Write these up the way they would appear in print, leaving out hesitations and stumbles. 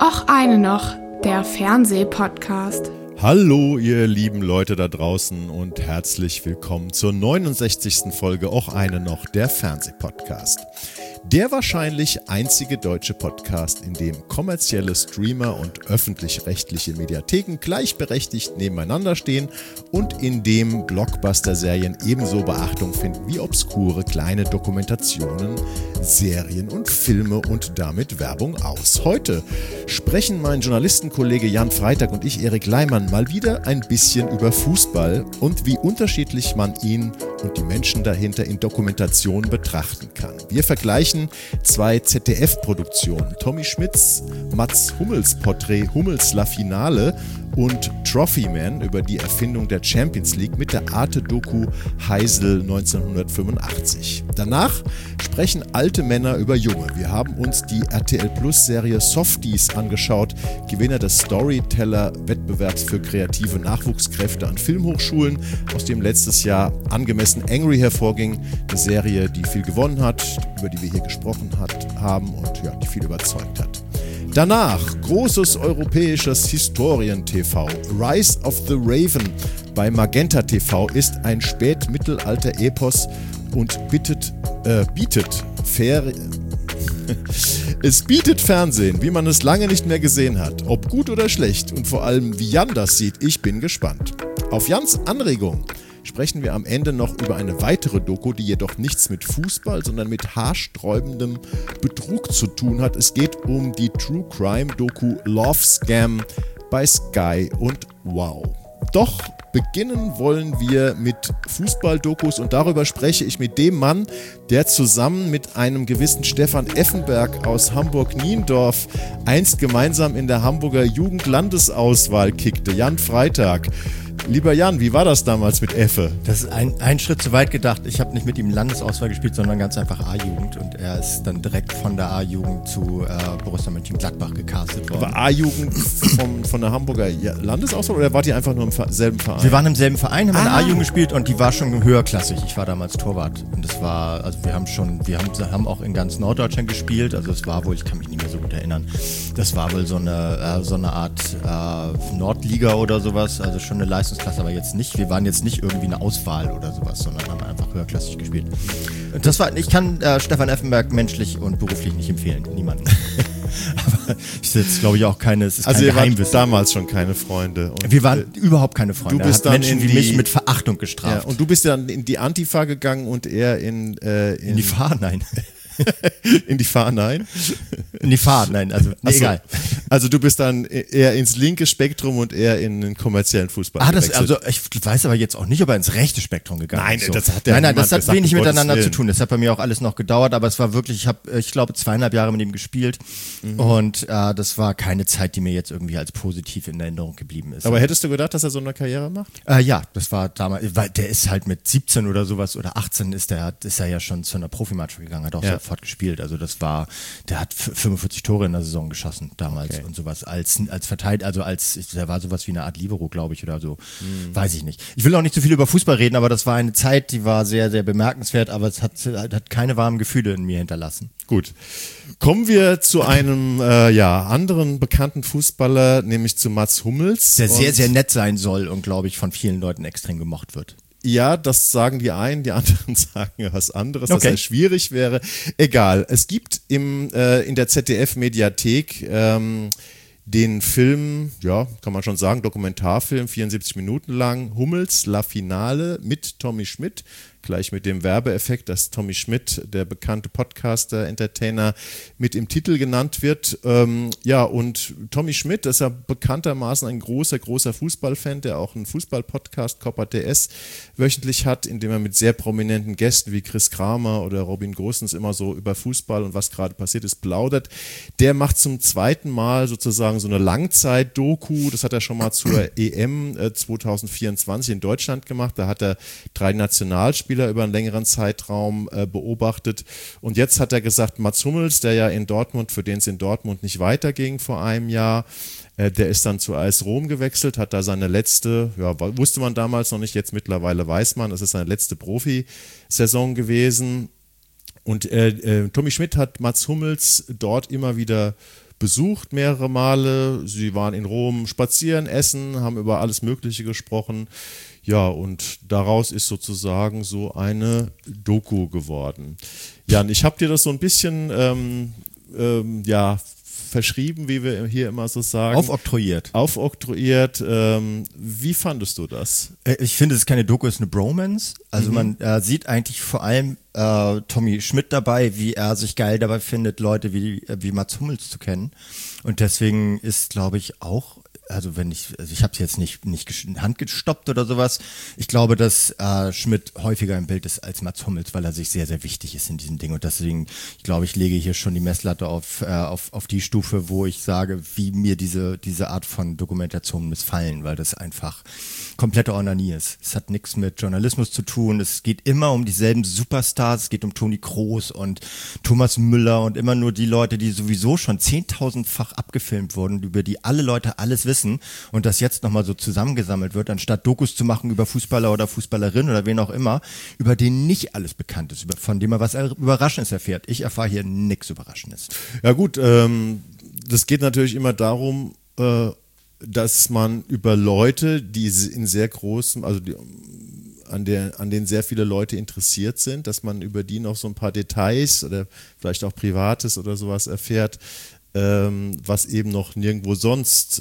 Och eine noch, der Fernsehpodcast. Hallo ihr lieben Leute da draußen und herzlich willkommen zur 69. Folge Och eine noch, der Fernsehpodcast. Der wahrscheinlich einzige deutsche Podcast, in dem kommerzielle Streamer und öffentlich-rechtliche Mediatheken gleichberechtigt nebeneinander stehen und in dem Blockbuster-Serien ebenso Beachtung finden wie obskure kleine Dokumentationen, Serien und Filme und damit Werbung aus. Heute sprechen mein Journalistenkollege Jan Freitag und ich, Erik Leimann, mal wieder ein bisschen über Fußball und wie unterschiedlich man ihn und die Menschen dahinter in Dokumentationen betrachten kann. Wir vergleichen zwei ZDF-Produktionen, Tommy Schmidts Mats Hummels Porträt Hummels La Finale und Trophyman über die Erfindung der Champions League mit der Arte-Doku Heysel 1985. Danach sprechen alte Männer über Junge. Wir haben uns die RTL-Plus-Serie Softies angeschaut, Gewinner des Storyteller-Wettbewerbs für kreative Nachwuchskräfte an Filmhochschulen, aus dem letztes Jahr angemessen Angry hervorging. Eine Serie, die viel gewonnen hat, über die wir hier gesprochen haben und ja, die viel überzeugt hat. Danach großes europäisches Historien-TV. Rise of the Raven bei Magenta TV ist ein Spätmittelalter-Epos und bietet Fernsehen, wie man es lange nicht mehr gesehen hat. Ob gut oder schlecht und vor allem wie Jan das sieht, ich bin gespannt. Auf Jans Anregung sprechen wir am Ende noch über eine weitere Doku, die jedoch nichts mit Fußball, sondern mit haarsträubendem Betrug zu tun hat. Es geht um die True Crime Doku Love Scam bei Sky und Wow. Doch beginnen wollen wir mit Fußball-Dokus und darüber spreche ich mit dem Mann, der zusammen mit einem gewissen Stefan Effenberg aus Hamburg-Niendorf einst gemeinsam in der Hamburger Jugendlandesauswahl kickte, Jan Freitag. Lieber Jan, wie war das damals mit Effe? Das ist ein Schritt zu weit gedacht. Ich habe nicht mit ihm Landesauswahl gespielt, sondern ganz einfach A-Jugend. Und er ist dann direkt von der A-Jugend zu Borussia Mönchengladbach gecastet worden. Aber A-Jugend von der Hamburger Landesauswahl oder wart ihr einfach nur im selben Verein? Wir waren im selben Verein, haben in der A-Jugend gespielt und die war schon höherklassig. Ich war damals Torwart. Und das war, also wir haben auch in ganz Norddeutschland gespielt. Also es war wohl, ich kann mich nicht mehr so gut erinnern, das war wohl so eine Art Nordliga oder sowas. Also schon eine Leistungsklasse, aber jetzt nicht. Wir waren jetzt nicht irgendwie eine Auswahl oder sowas, sondern haben einfach höherklassig gespielt. Ich kann Stefan Effenberg menschlich und beruflich nicht empfehlen. Niemanden. Aber ist jetzt, glaube ich, auch keine, es ist kein Geheimwissen. Also ihr wart damals schon keine Freunde. Und wir waren überhaupt keine Freunde. Du bist dann Menschen wie mich mit Verachtung gestraft. Ja, und du bist dann in die Antifa gegangen und er in die Fahr, nein. In die Fahr, nein? In die Fahr, nein, also egal. Also du bist dann eher ins linke Spektrum und eher in den kommerziellen Fußball also ich weiß aber jetzt auch nicht, ob er ins rechte Spektrum gegangen ist. Das hat das hat wenig miteinander zu tun. Das hat bei mir auch alles noch gedauert, aber es war wirklich, ich glaube 2,5 Jahre mit ihm gespielt und das war keine Zeit, die mir jetzt irgendwie als positiv in Erinnerung geblieben ist. Aber hättest du gedacht, dass er so eine Karriere macht? Ja, das war damals, weil der ist halt mit 17 oder sowas oder 18 ist er ja schon zu einer Profimannschaft gegangen, hat auch sofort gespielt. Also der hat 45 Tore in der Saison geschossen damals und sowas als Verteidiger, also der war sowas wie eine Art Libero, glaube ich, oder so. Weiß ich nicht. Ich will auch nicht so viel über Fußball reden, aber das war eine Zeit, die war sehr, sehr bemerkenswert, aber es hat keine warmen Gefühle in mir hinterlassen. Gut. Kommen wir zu einem anderen bekannten Fußballer, nämlich zu Mats Hummels. Der sehr, sehr nett sein soll und, glaube ich, von vielen Leuten extrem gemocht wird. Ja, das sagen die einen, die anderen sagen was anderes, dass er schwierig wäre. Egal, es gibt in der ZDF-Mediathek den Film, ja, kann man schon sagen, Dokumentarfilm, 74 Minuten lang, Hummels La Finale mit Tommy Schmidt, gleich mit dem Werbeeffekt, dass Tommy Schmidt, der bekannte Podcaster, Entertainer, mit im Titel genannt wird. Und Tommy Schmidt ist ja bekanntermaßen ein großer Fußballfan, der auch einen Fußball-Podcast, Copa TS, wöchentlich hat, in dem er mit sehr prominenten Gästen wie Chris Kramer oder Robin Gosens immer so über Fußball und was gerade passiert ist plaudert. Der macht zum zweiten Mal sozusagen so eine Langzeit-Doku, das hat er schon mal zur EM 2024 in Deutschland gemacht, da hat er 3 Nationalspieler über einen längeren Zeitraum beobachtet und jetzt hat er gesagt, Mats Hummels, der ja in Dortmund, für den es in Dortmund nicht weiterging vor einem Jahr, der ist dann zu AS Rom gewechselt, hat da seine letzte, wusste man damals noch nicht, jetzt mittlerweile weiß man, es ist seine letzte Profisaison gewesen und Tommy Schmidt hat Mats Hummels dort immer wieder besucht mehrere Male. Sie waren in Rom spazieren, essen, haben über alles Mögliche gesprochen. Ja, und daraus ist sozusagen so eine Doku geworden. Jan, ich habe dir das so ein bisschen verschrieben, wie wir hier immer so sagen. Aufoktroyiert. Wie fandest du das? Ich finde, es ist keine Doku, es ist eine Bromance. Also man sieht eigentlich vor allem Tommy Schmidt dabei, wie er sich geil dabei findet, Leute wie Mats Hummels zu kennen. Und deswegen ist, glaube ich, auch, also ich habe es jetzt nicht handgestoppt oder sowas. Ich glaube, dass Schmidt häufiger im Bild ist als Mats Hummels, weil er sich sehr, sehr wichtig ist in diesem Ding. Und deswegen, ich glaube, ich lege hier schon die Messlatte auf die Stufe, wo ich sage, wie mir diese Art von Dokumentation missfallen, weil das einfach komplette Onanie ist. Es hat nichts mit Journalismus zu tun. Es geht immer um dieselben Superstars. Es geht um Toni Kroos und Thomas Müller und immer nur die Leute, die sowieso schon 10.000-fach abgefilmt wurden, über die alle Leute alles wissen und das jetzt nochmal so zusammengesammelt wird, anstatt Dokus zu machen über Fußballer oder Fußballerin oder wen auch immer, über den nicht alles bekannt ist, von dem man was Überraschendes erfährt. Ich erfahre hier nichts Überraschendes. Ja gut, das geht natürlich immer darum, dass man über Leute, die in sehr großem, also an denen sehr viele Leute interessiert sind, dass man über die noch so ein paar Details oder vielleicht auch Privates oder sowas erfährt, was eben noch nirgendwo sonst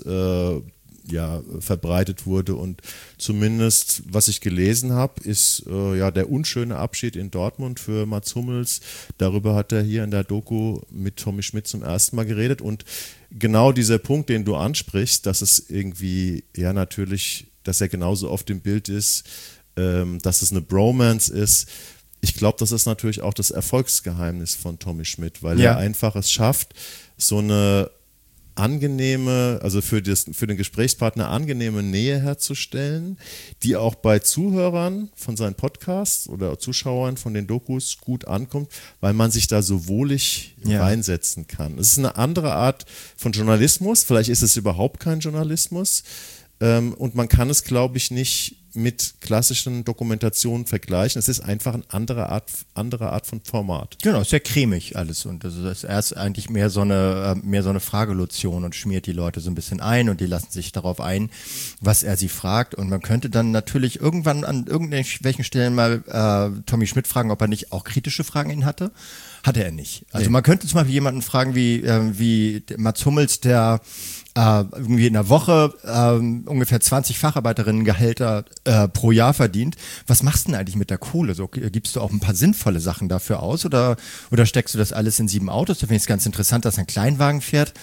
verbreitet wurde. Und zumindest, was ich gelesen habe, ist der unschöne Abschied in Dortmund für Mats Hummels. Darüber hat er hier in der Doku mit Tommy Schmidt zum ersten Mal geredet. Und genau dieser Punkt, den du ansprichst, dass es irgendwie, natürlich, dass er genauso oft im Bild ist, dass es eine Bromance ist. Ich glaube, das ist natürlich auch das Erfolgsgeheimnis von Tommy Schmidt, weil er einfach es schafft, so eine angenehme, also für den Gesprächspartner angenehme Nähe herzustellen, die auch bei Zuhörern von seinen Podcasts oder Zuschauern von den Dokus gut ankommt, weil man sich da so wohlig reinsetzen kann. Es ist eine andere Art von Journalismus, vielleicht ist es überhaupt kein Journalismus, und man kann es, glaube ich, nicht mit klassischen Dokumentationen vergleichen. Es ist einfach eine andere Art von Format. Genau, sehr cremig alles und das ist erst eigentlich mehr so eine Fragelotion und schmiert die Leute so ein bisschen ein und die lassen sich darauf ein, was er sie fragt, und man könnte dann natürlich irgendwann an irgendwelchen Stellen mal Tommy Schmidt fragen, ob er nicht auch kritische Fragen in hatte. Hatte er nicht. Also man könnte zum Beispiel jemanden fragen wie Mats Hummels, der irgendwie in der Woche ungefähr 20 Facharbeiterinnengehälter pro Jahr verdient. Was machst du denn eigentlich mit der Kohle? So, gibst du auch ein paar sinnvolle Sachen dafür aus oder steckst du das alles in 7 Autos? Da finde ich es ganz interessant, dass er einen Kleinwagen fährt.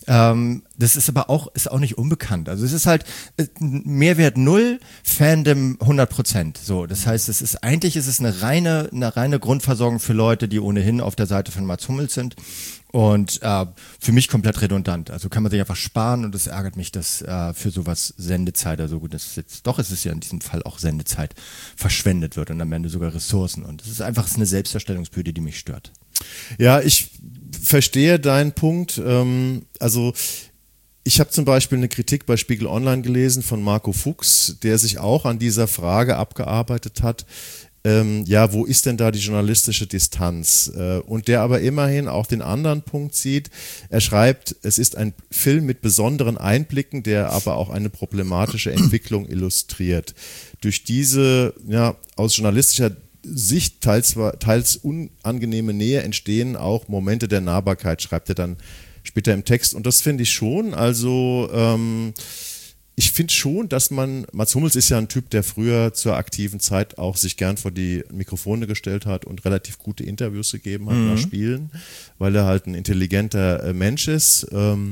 Das ist aber auch nicht unbekannt. Also es ist halt Mehrwert 0, Fandom 100%. So, das heißt, es ist eine reine Grundversorgung für Leute, die ohnehin auf der Seite von Mats Hummels sind. Und für mich komplett redundant. Also kann man sich einfach sparen, und es ärgert mich, dass für sowas Sendezeit, also gut, es ist ja in diesem Fall auch Sendezeit, verschwendet wird und am Ende sogar Ressourcen. Und es ist eine Selbstdarstellungsbühne, die mich stört. Ja, ich verstehe deinen Punkt. Also ich habe zum Beispiel eine Kritik bei Spiegel Online gelesen von Marco Fuchs, der sich auch an dieser Frage abgearbeitet hat. Wo ist denn da die journalistische Distanz? Und der aber immerhin auch den anderen Punkt sieht. Er schreibt, es ist ein Film mit besonderen Einblicken, der aber auch eine problematische Entwicklung illustriert. Durch diese aus journalistischer Sicht teils unangenehme Nähe entstehen auch Momente der Nahbarkeit, schreibt er dann später im Text. Und das finde ich schon. Also ich finde schon, dass Mats Hummels ist ja ein Typ, der früher zur aktiven Zeit auch sich gern vor die Mikrofone gestellt hat und relativ gute Interviews gegeben hat nach Spielen, weil er halt ein intelligenter Mensch ist.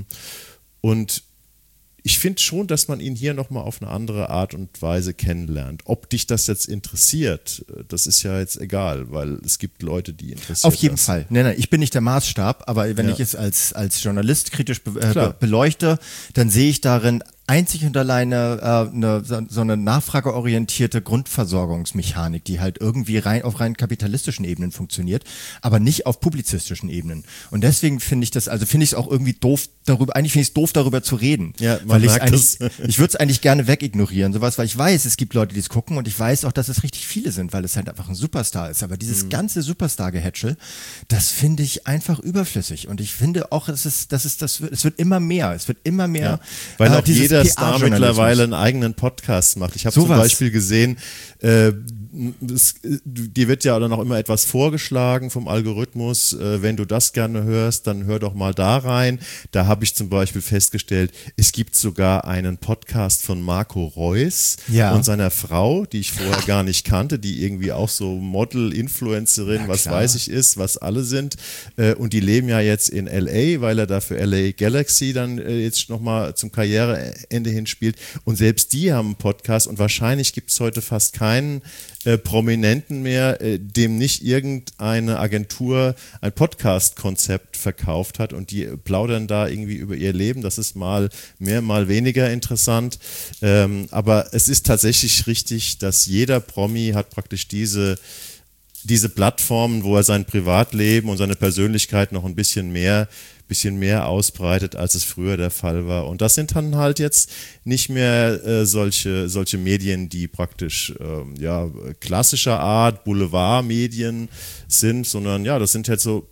Und ich finde schon, dass man ihn hier nochmal auf eine andere Art und Weise kennenlernt. Ob dich das jetzt interessiert, das ist ja jetzt egal, weil es gibt Leute, die interessiert. Auf jeden Fall. Nein, ich bin nicht der Maßstab, aber wenn ich es als Journalist kritisch beleuchte, dann sehe ich darin einzig und alleine so eine nachfrageorientierte Grundversorgungsmechanik, die halt irgendwie auf rein kapitalistischen Ebenen funktioniert, aber nicht auf publizistischen Ebenen. Und deswegen finde ich es auch irgendwie doof, darüber zu reden. Ja, man merkt das. Ich würde es eigentlich gerne wegignorieren, sowas, weil ich weiß, es gibt Leute, die es gucken und ich weiß auch, dass es richtig viele sind, weil es halt einfach ein Superstar ist. Aber dieses ganze Superstar-Gehätschel, das finde ich einfach überflüssig. Und ich finde auch, es wird immer mehr. Es wird immer mehr. Ja, weil auch jeder Star mittlerweile einen eigenen Podcast macht. Ich habe zum Beispiel gesehen, dir wird ja dann auch immer etwas vorgeschlagen vom Algorithmus. Wenn du das gerne hörst, dann hör doch mal da rein. Da habe ich zum Beispiel festgestellt, es gibt sogar einen Podcast von Marco Reus und seiner Frau, die ich vorher gar nicht kannte, die irgendwie auch so Model, Influencerin, weiß ich ist, was alle sind. Und die leben ja jetzt in LA, weil er da für LA Galaxy dann jetzt nochmal zum Karriereende hinspielt. Und selbst die haben einen Podcast und wahrscheinlich gibt es heute fast keinen Prominenten mehr, dem nicht irgendeine Agentur ein Podcast-Konzept verkauft hat und die plaudern da irgendwie über ihr Leben. Das ist mal mehr, mal weniger interessant. Aber es ist tatsächlich richtig, dass jeder Promi hat praktisch diese Plattformen, wo er sein Privatleben und seine Persönlichkeit noch ein bisschen mehr ausbreitet, als es früher der Fall war. Und das sind dann halt jetzt nicht mehr solche Medien, die praktisch klassischer Art Boulevardmedien sind, sondern ja, das sind jetzt so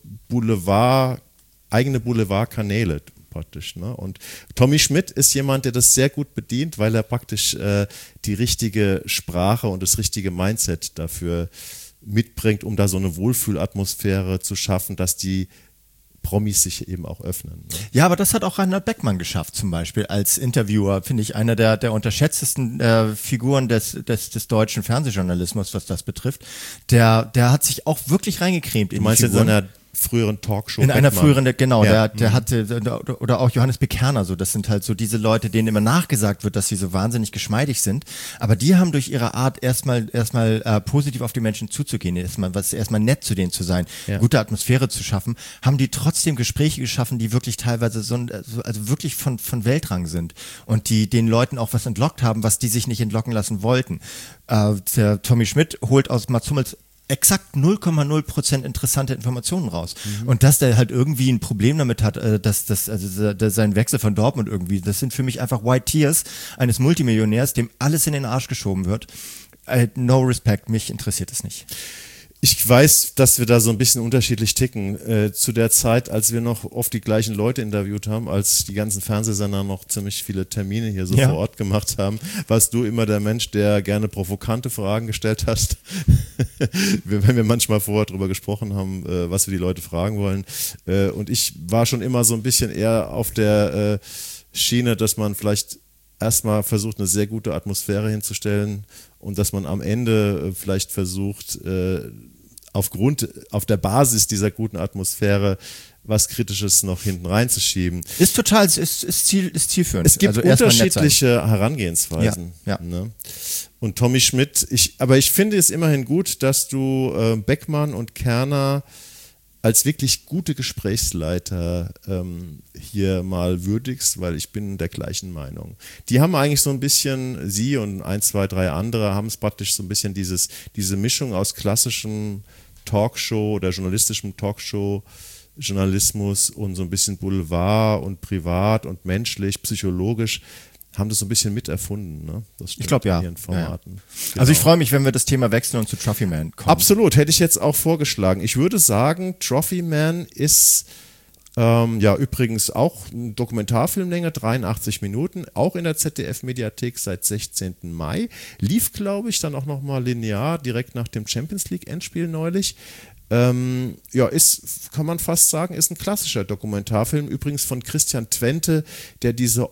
eigene Boulevardkanäle praktisch. Ne? Und Tommy Schmidt ist jemand, der das sehr gut bedient, weil er praktisch die richtige Sprache und das richtige Mindset dafür mitbringt, um da so eine Wohlfühlatmosphäre zu schaffen, dass die Promis sich eben auch öffnen. Ne? Ja, aber das hat auch Reinhard Beckmann geschafft, zum Beispiel als Interviewer, finde ich, einer der unterschätztesten Figuren des deutschen Fernsehjournalismus, was das betrifft. Der hat sich auch wirklich reingecremt in die Figuren. Du meinst in seiner früheren Talkshow? In einer früheren, genau, ja. der hatte, oder auch Johannes Bekerner, so, das sind halt so diese Leute, denen immer nachgesagt wird, dass sie so wahnsinnig geschmeidig sind, aber die haben durch ihre Art erstmal positiv auf die Menschen zuzugehen, erstmal nett zu denen zu sein, gute Atmosphäre zu schaffen, haben die trotzdem Gespräche geschaffen, die wirklich teilweise also wirklich von Weltrang sind und die den Leuten auch was entlockt haben, was die sich nicht entlocken lassen wollten. Der Tommy Schmidt holt aus Mats Hummels exakt 0,0% interessante Informationen raus. Und dass der halt irgendwie ein Problem damit hat, dass sein Wechsel von Dortmund irgendwie, das sind für mich einfach White Tears eines Multimillionärs, dem alles in den Arsch geschoben wird. No respect, mich interessiert es nicht. Ich weiß, dass wir da so ein bisschen unterschiedlich ticken. Zu der Zeit, als wir noch oft die gleichen Leute interviewt haben, als die ganzen Fernsehsender noch ziemlich viele Termine hier so vor Ort gemacht haben, warst du immer der Mensch, der gerne provokante Fragen gestellt hast. Wenn wir manchmal vorher drüber gesprochen haben, was wir die Leute fragen wollen. Und ich war schon immer so ein bisschen eher auf der Schiene, dass man vielleicht erstmal versucht, eine sehr gute Atmosphäre hinzustellen und dass man am Ende vielleicht versucht, auf der Basis dieser guten Atmosphäre was Kritisches noch hinten reinzuschieben. Ist zielführend. Es gibt also unterschiedliche Herangehensweisen. Ja. Ne? Und Tommy Schmidt, aber ich finde es immerhin gut, dass du Beckmann und Kerner als wirklich gute Gesprächsleiter hier mal würdigst, weil ich bin der gleichen Meinung. Die haben eigentlich so ein bisschen, sie und 1, 2, 3 andere, haben es praktisch so ein bisschen diese Mischung aus klassischem Talkshow oder journalistischem Talkshow-Journalismus und so ein bisschen Boulevard und privat und menschlich, psychologisch, haben das so ein bisschen miterfunden, ne? Das ich glaube, ja. In ihren Formaten. Ja. Genau. Also ich freue mich, wenn wir das Thema wechseln und zu Trophy Man kommen. Absolut, hätte ich jetzt auch vorgeschlagen. Ich würde sagen, Trophy Man ist übrigens auch ein Dokumentarfilmlänge, 83 Minuten, auch in der ZDF-Mediathek seit 16. Mai. Lief, glaube ich, dann auch nochmal linear, direkt nach dem Champions-League-Endspiel neulich. Kann man fast sagen, ist ein klassischer Dokumentarfilm, übrigens von Christian Twente, der diese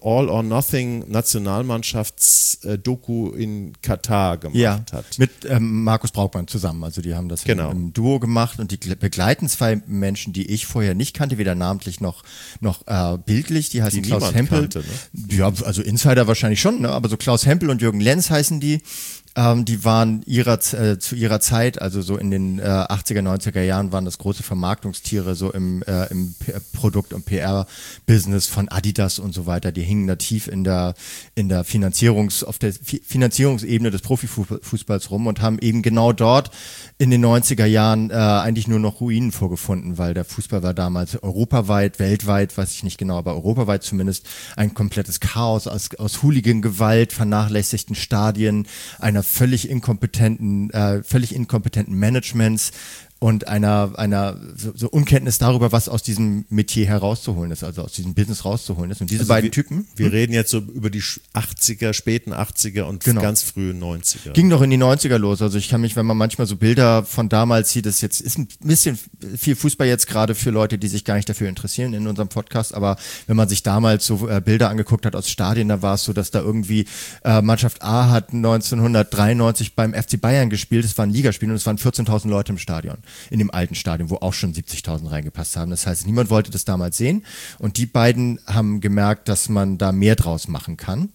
All-or-Nothing-Nationalmannschafts-Doku in Katar gemacht hat. Mit Markus Braukmann zusammen, also die haben das im Duo gemacht und die begleiten 2 Menschen, die ich vorher nicht kannte, weder namentlich noch bildlich, die heißen Klaus Hempel. Kannte, ne? Ja, also Insider wahrscheinlich schon, ne? Aber so Klaus Hempel und Jürgen Lenz heißen die. Die waren zu ihrer Zeit, also so in den 80er, 90er Jahren, waren das große Vermarktungstiere so im Produkt- und PR-Business von Adidas und so weiter. Die hingen da tief auf der Finanzierungsebene des Profifußballs rum und haben eben genau dort in den 90er Jahren eigentlich nur noch Ruinen vorgefunden, weil der Fußball war damals europaweit, weltweit, weiß ich nicht genau, aber europaweit zumindest ein komplettes Chaos aus Hooligan-Gewalt, vernachlässigten Stadien, einer völlig inkompetenten Managements und einer so Unkenntnis darüber, was aus diesem Metier herauszuholen ist, also aus diesem Business rauszuholen ist. Und diese beiden Typen. Wir reden jetzt so über die 80er, späten 80er und ganz frühen 90er. Ging doch in die 90er los. Also ich kann mich, wenn man manchmal so Bilder von damals sieht, das jetzt ist ein bisschen viel Fußball jetzt gerade für Leute, die sich gar nicht dafür interessieren in unserem Podcast, aber wenn man sich damals so Bilder angeguckt hat aus Stadien, da war es so, dass da irgendwie Mannschaft A hat 1993 beim FC Bayern gespielt, es war ein Ligaspiel und es waren 14.000 Leute im Stadion. In dem alten Stadion, wo auch schon 70.000 reingepasst haben. Das heißt, niemand wollte das damals sehen. Und die beiden haben gemerkt, dass man da mehr draus machen kann.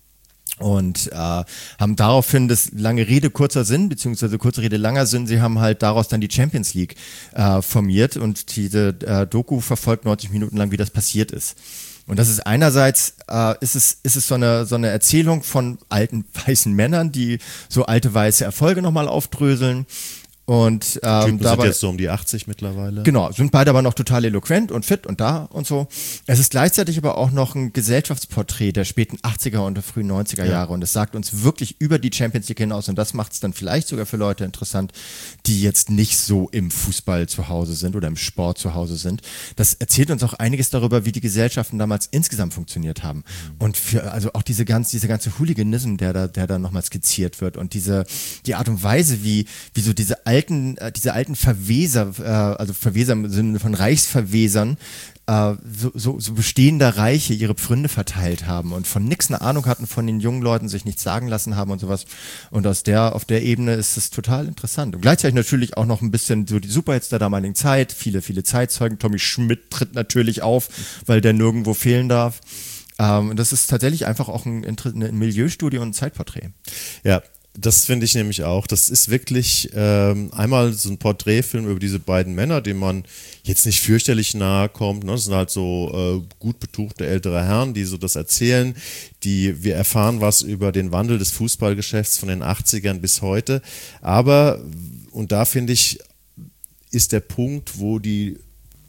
Und haben daraufhin, das lange Rede, kurzer Sinn, beziehungsweise kurze Rede, langer Sinn, sie haben halt daraus dann die Champions League formiert und diese Doku verfolgt 90 Minuten lang, wie das passiert ist. Und das ist einerseits, ist es so eine Erzählung von alten weißen Männern, die so alte weiße Erfolge nochmal aufdröseln. Und Typen sind jetzt so um die 80 mittlerweile. Genau, sind beide aber noch total eloquent und fit und da und so. Es ist gleichzeitig aber auch noch ein Gesellschaftsporträt der späten 80er und der frühen 90er Jahre und es sagt uns wirklich über die Champions League hinaus und das macht es dann vielleicht sogar für Leute interessant, die jetzt nicht so im Fußball zu Hause sind oder im Sport zu Hause sind. Das erzählt uns auch einiges darüber, wie die Gesellschaften damals insgesamt funktioniert haben und also auch diese ganze Hooliganism, der da nochmal skizziert wird und die Art und Weise, wie so diese alten Verweser, also Verweser im Sinne von Reichsverwesern, so bestehender Reiche ihre Pfründe verteilt haben und von nichts eine Ahnung hatten, von den jungen Leuten sich nichts sagen lassen haben und sowas. Und auf der Ebene ist es total interessant. Und gleichzeitig natürlich auch noch ein bisschen so die Superhits der damaligen Zeit, viele Zeitzeugen. Tommy Schmidt tritt natürlich auf, weil der nirgendwo fehlen darf. Das ist tatsächlich einfach auch eine Milieustudie und ein Zeitporträt. Ja. Das finde ich nämlich auch. Das ist wirklich einmal so ein Porträtfilm über diese beiden Männer, denen man jetzt nicht fürchterlich nahe kommt. Ne? Das sind halt so gut betuchte ältere Herren, die so das erzählen. Wir erfahren was über den Wandel des Fußballgeschäfts von den 80ern bis heute. Aber, und da finde ich, ist der Punkt, wo die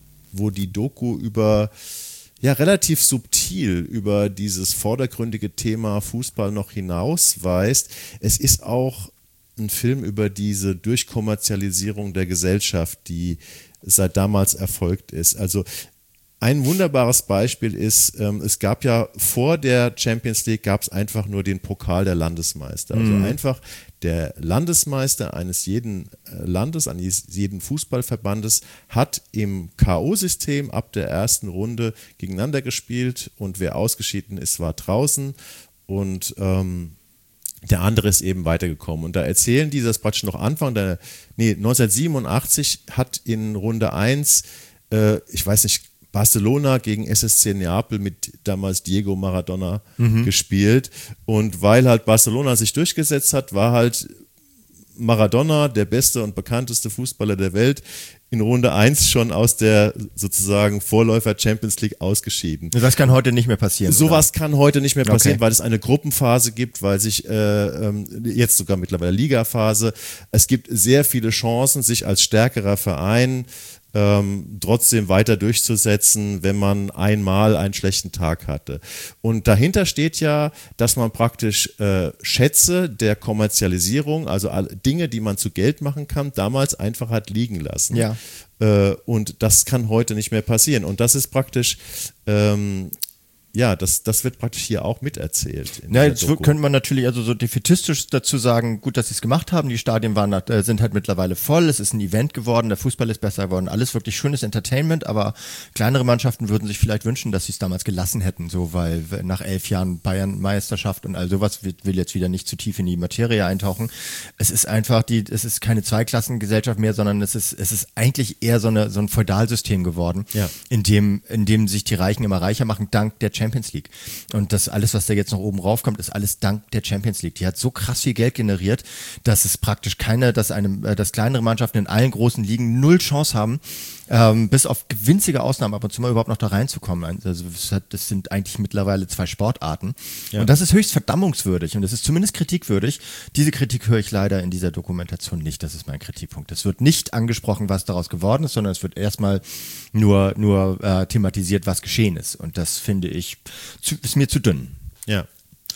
Doku relativ subtil über dieses vordergründige Thema Fußball noch hinausweist. Es ist auch ein Film über diese Durchkommerzialisierung der Gesellschaft, die seit damals erfolgt ist. Also ein wunderbares Beispiel ist, es gab ja vor der Champions League gab es einfach nur den Pokal der Landesmeister. Also einfach der Landesmeister eines jeden Landes, eines jeden Fußballverbandes hat im K.O.-System ab der ersten Runde gegeneinander gespielt und wer ausgeschieden ist, war draußen und der andere ist eben weitergekommen. Und da erzählen die das praktisch noch 1987 hat in Runde 1, ich weiß nicht, Barcelona gegen SSC Neapel mit damals Diego Maradona gespielt und weil halt Barcelona sich durchgesetzt hat, war halt Maradona der beste und bekannteste Fußballer der Welt in Runde 1 schon aus der sozusagen Vorläufer Champions League ausgeschieden. Das kann heute nicht mehr passieren. Sowas kann heute nicht mehr passieren, weil es eine Gruppenphase gibt, weil sich jetzt sogar mittlerweile Ligaphase, es gibt sehr viele Chancen, sich als stärkerer Verein trotzdem weiter durchzusetzen, wenn man einmal einen schlechten Tag hatte. Und dahinter steht ja, dass man praktisch Schätze der Kommerzialisierung, also Dinge, die man zu Geld machen kann, damals einfach hat liegen lassen. Ja. Und das kann heute nicht mehr passieren. Und das ist praktisch das wird praktisch hier auch miterzählt. Ja, jetzt könnte man natürlich also so defätistisch dazu sagen, gut, dass sie es gemacht haben, die Stadien sind halt mittlerweile voll, es ist ein Event geworden, der Fußball ist besser geworden, alles wirklich schönes Entertainment, aber kleinere Mannschaften würden sich vielleicht wünschen, dass sie es damals gelassen hätten, so, weil nach 11 Jahren Bayern-Meisterschaft und all sowas, will jetzt wieder nicht zu tief in die Materie eintauchen. Es ist einfach es ist keine Zweiklassengesellschaft mehr, sondern es ist eigentlich eher so ein Feudalsystem geworden, in dem sich die Reichen immer reicher machen, dank der Champions Champions League. Und das alles, was da jetzt noch oben raufkommt, ist alles dank der Champions League. Die hat so krass viel Geld generiert, dass es praktisch dass kleinere Mannschaften in allen großen Ligen null Chance haben, bis auf winzige Ausnahmen ab und zu mal überhaupt noch da reinzukommen. Also das sind eigentlich mittlerweile 2 Sportarten. Ja. Und das ist höchst verdammungswürdig und das ist zumindest kritikwürdig. Diese Kritik höre ich leider in dieser Dokumentation nicht. Das ist mein Kritikpunkt. Es wird nicht angesprochen, was daraus geworden ist, sondern es wird erstmal nur thematisiert, was geschehen ist. Und das finde ich, ist mir zu dünn. Ja.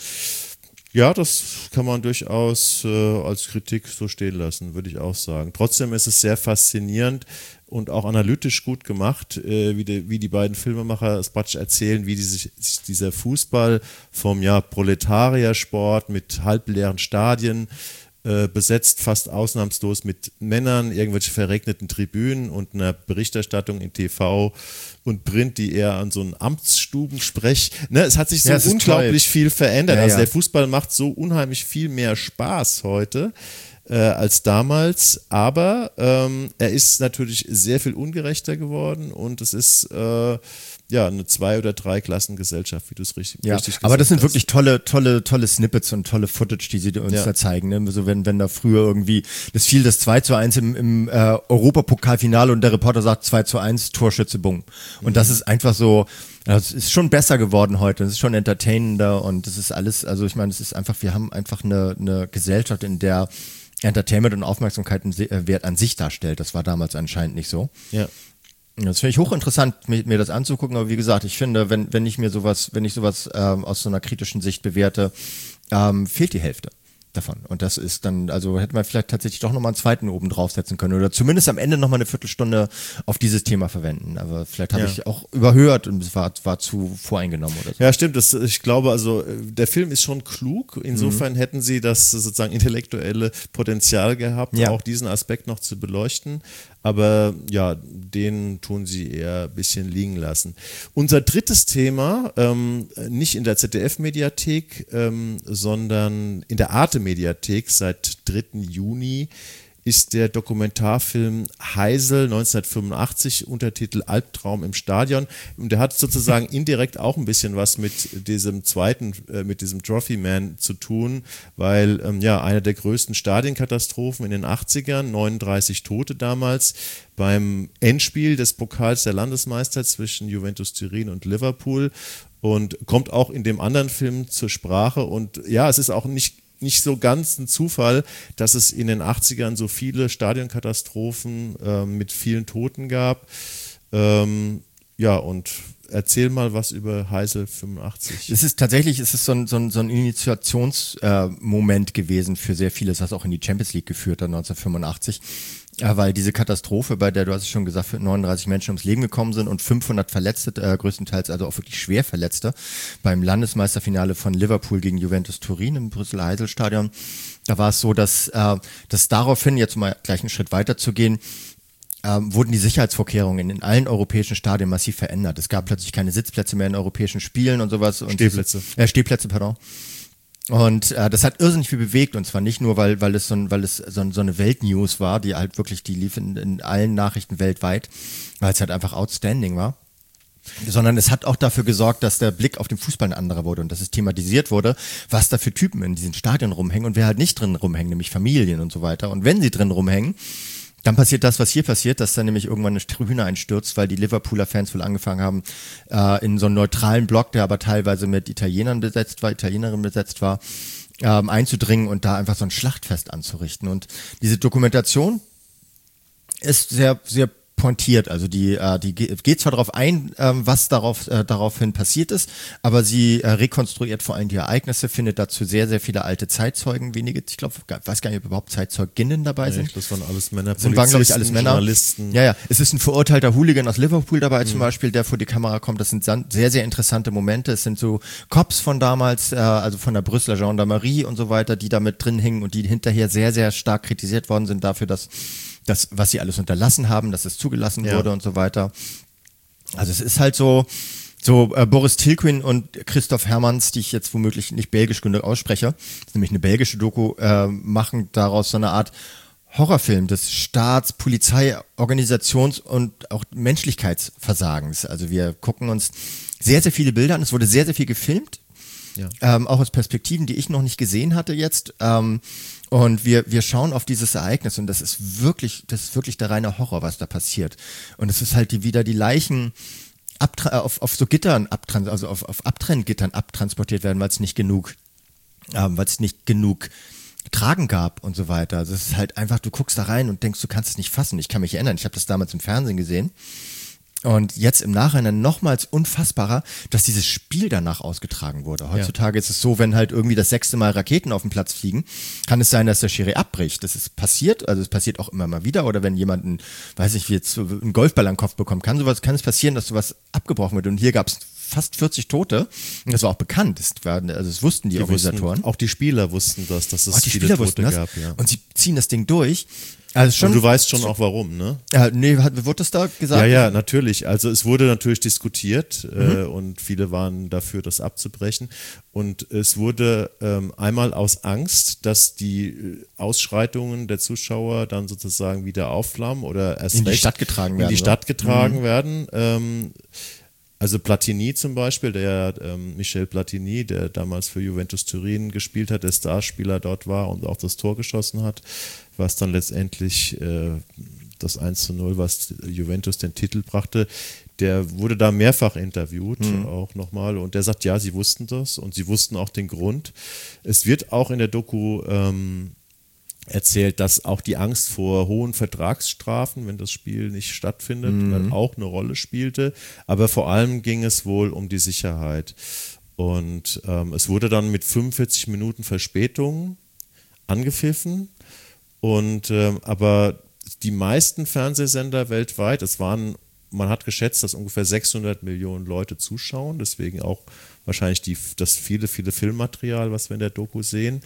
Ja, das kann man durchaus als Kritik so stehen lassen, würde ich auch sagen. Trotzdem ist es sehr faszinierend und auch analytisch gut gemacht, wie die beiden Filmemacher es praktisch erzählen, wie sich dieser Fußball vom Proletariersport mit halbleeren Stadien besetzt, fast ausnahmslos mit Männern, irgendwelche verregneten Tribünen und einer Berichterstattung in TV und Print, die eher an so einen Amtsstubensprech. Ne, es hat sich so unglaublich viel verändert. Ja, also der Fußball macht so unheimlich viel mehr Spaß heute als damals, aber er ist natürlich sehr viel ungerechter geworden und es ist eine 2- oder 3-Klassen-Gesellschaft, wie du es richtig gesagt hast. Aber das sind wirklich tolle Snippets und tolle Footage, die sie uns da zeigen. Ne? So wenn da früher irgendwie, das fiel das 2:1 im Europapokalfinale und der Reporter sagt 2:1, Torschütze, bumm. Und das ist einfach so, es ist schon besser geworden heute, es ist schon entertainender und das ist alles, also ich meine, es ist einfach, wir haben einfach eine Gesellschaft, in der Entertainment und Aufmerksamkeit einen Wert an sich darstellt. Das war damals anscheinend nicht so. Ja. Das finde ich hochinteressant, mir das anzugucken, aber wie gesagt, ich finde, wenn ich sowas aus so einer kritischen Sicht bewerte, fehlt die Hälfte davon. Und das ist dann, also hätte man vielleicht tatsächlich doch nochmal einen zweiten oben draufsetzen können oder zumindest am Ende nochmal eine Viertelstunde auf dieses Thema verwenden. Aber vielleicht habe ich auch überhört und es war zu voreingenommen oder so. Ja, stimmt. Ich glaube, also der Film ist schon klug. Insofern hätten sie das sozusagen intellektuelle Potenzial gehabt, auch diesen Aspekt noch zu beleuchten. Aber ja, den tun sie eher ein bisschen liegen lassen. Unser drittes Thema, nicht in der ZDF-Mediathek, sondern in der Arte-Mediathek seit 3. Juni, ist der Dokumentarfilm Heysel 1985, Untertitel Albtraum im Stadion. Und der hat sozusagen indirekt auch ein bisschen was mit diesem Trophy Man zu tun, weil eine der größten Stadienkatastrophen in den 80ern, 39 Tote damals, beim Endspiel des Pokals der Landesmeister zwischen Juventus Turin und Liverpool und kommt auch in dem anderen Film zur Sprache. Und ja, es ist auch nicht so ganz ein Zufall, dass es in den 80ern so viele Stadionkatastrophen mit vielen Toten gab. Und erzähl mal was über Heysel 85. Es ist so ein Initiationsmoment gewesen für sehr viele. Das hat auch in die Champions League geführt, dann 1985. Weil diese Katastrophe, bei der, du hast es schon gesagt, 39 Menschen ums Leben gekommen sind und 500 Verletzte, größtenteils also auch wirklich schwer Verletzte, beim Landesmeisterfinale von Liverpool gegen Juventus Turin im Brüsseler Heysel-Stadion. Da war es so, dass daraufhin, jetzt mal gleich einen Schritt weiter zu gehen, wurden die Sicherheitsvorkehrungen in allen europäischen Stadien massiv verändert. Es gab plötzlich keine Sitzplätze mehr in europäischen Spielen und sowas. Stehplätze, pardon. Und das hat irrsinnig viel bewegt und zwar nicht nur, weil es so eine Weltnews war, die halt wirklich, die lief in allen Nachrichten weltweit, weil es halt einfach outstanding war, sondern es hat auch dafür gesorgt, dass der Blick auf den Fußball ein anderer wurde und dass es thematisiert wurde, was da für Typen in diesen Stadien rumhängen und wer halt nicht drin rumhängen, nämlich Familien und so weiter. Und wenn sie drin rumhängen, dann passiert das, was hier passiert, dass dann nämlich irgendwann eine Tribüne einstürzt, weil die Liverpooler Fans wohl angefangen haben, in so einen neutralen Block, der aber teilweise mit Italienerinnen besetzt war, einzudringen und da einfach so ein Schlachtfest anzurichten. Und diese Dokumentation ist sehr, sehr pointiert, also die geht zwar darauf ein, was daraufhin passiert ist, aber sie rekonstruiert vor allem die Ereignisse, findet dazu sehr, sehr viele alte Zeitzeugen, wenige, ich glaube, weiß gar nicht, ob überhaupt Zeitzeuginnen dabei sind. Das waren alles Männer, waren, glaube ich, alles Männer. Journalisten. Ja, es ist ein verurteilter Hooligan aus Liverpool dabei zum Beispiel, der vor die Kamera kommt, das sind sehr, sehr interessante Momente, es sind so Cops von damals, also von der Brüsseler Gendarmerie und so weiter, die da mit drin hingen und die hinterher sehr, sehr stark kritisiert worden sind dafür, dass was sie alles unterlassen haben, dass es zugelassen wurde und so weiter. Also es ist halt so Boris Tilquin und Christoph Hermanns, die ich jetzt womöglich nicht belgisch genug ausspreche, das ist nämlich eine belgische Doku, machen daraus so eine Art Horrorfilm des Staats, Polizei, Organisations- und auch Menschlichkeitsversagens. Also wir gucken uns sehr, sehr viele Bilder an. Es wurde sehr, sehr viel gefilmt. Ja. Auch aus Perspektiven, die ich noch nicht gesehen hatte jetzt. Und wir schauen auf dieses Ereignis und das ist wirklich der reine Horror, was da passiert. Und es ist halt wieder die Leichen auf so Gittern also auf Abtrenngittern abtransportiert werden, weil es nicht genug Tragen gab und so weiter. Also es ist halt einfach, du guckst da rein und denkst, du kannst es nicht fassen. Ich kann mich erinnern, ich habe das damals im Fernsehen gesehen. Und jetzt im Nachhinein nochmals unfassbarer, dass dieses Spiel danach ausgetragen wurde. Heutzutage ist es so, wenn halt irgendwie das 6. Mal Raketen auf den Platz fliegen, kann es sein, dass der Schiri abbricht. Das ist passiert, also es passiert auch immer mal wieder. Oder wenn jemand einen Golfball an den Kopf bekommt, kann es passieren, dass sowas abgebrochen wird. Und hier gab es fast 40 Tote. Und das war auch bekannt. Es wussten die Organisatoren. Auch die Spieler wussten das, dass es viele Tote gab. Ja. Und sie ziehen das Ding durch. Also schon, und du weißt schon auch warum, ne? Ja, nee, wurde das da gesagt? Ja, natürlich. Also es wurde natürlich diskutiert und viele waren dafür, das abzubrechen. Und es wurde einmal aus Angst, dass die Ausschreitungen der Zuschauer dann sozusagen wieder aufflammen oder erst in die Stadt getragen werden. Also Platini zum Beispiel, Michel Platini, der damals für Juventus Turin gespielt hat, der Starspieler dort war und auch das Tor geschossen hat, was dann letztendlich das 1:0, was Juventus den Titel brachte, der wurde da mehrfach interviewt, auch nochmal, und der sagt, ja, sie wussten das und sie wussten auch den Grund. Es wird auch in der Doku erzählt, dass auch die Angst vor hohen Vertragsstrafen, wenn das Spiel nicht stattfindet, auch eine Rolle spielte. Aber vor allem ging es wohl um die Sicherheit. Und es wurde dann mit 45 Minuten Verspätung angepfiffen. Aber die meisten Fernsehsender weltweit, man hat geschätzt, dass ungefähr 600 Millionen Leute zuschauen. Deswegen auch wahrscheinlich das viele Filmmaterial, was wir in der Doku sehen.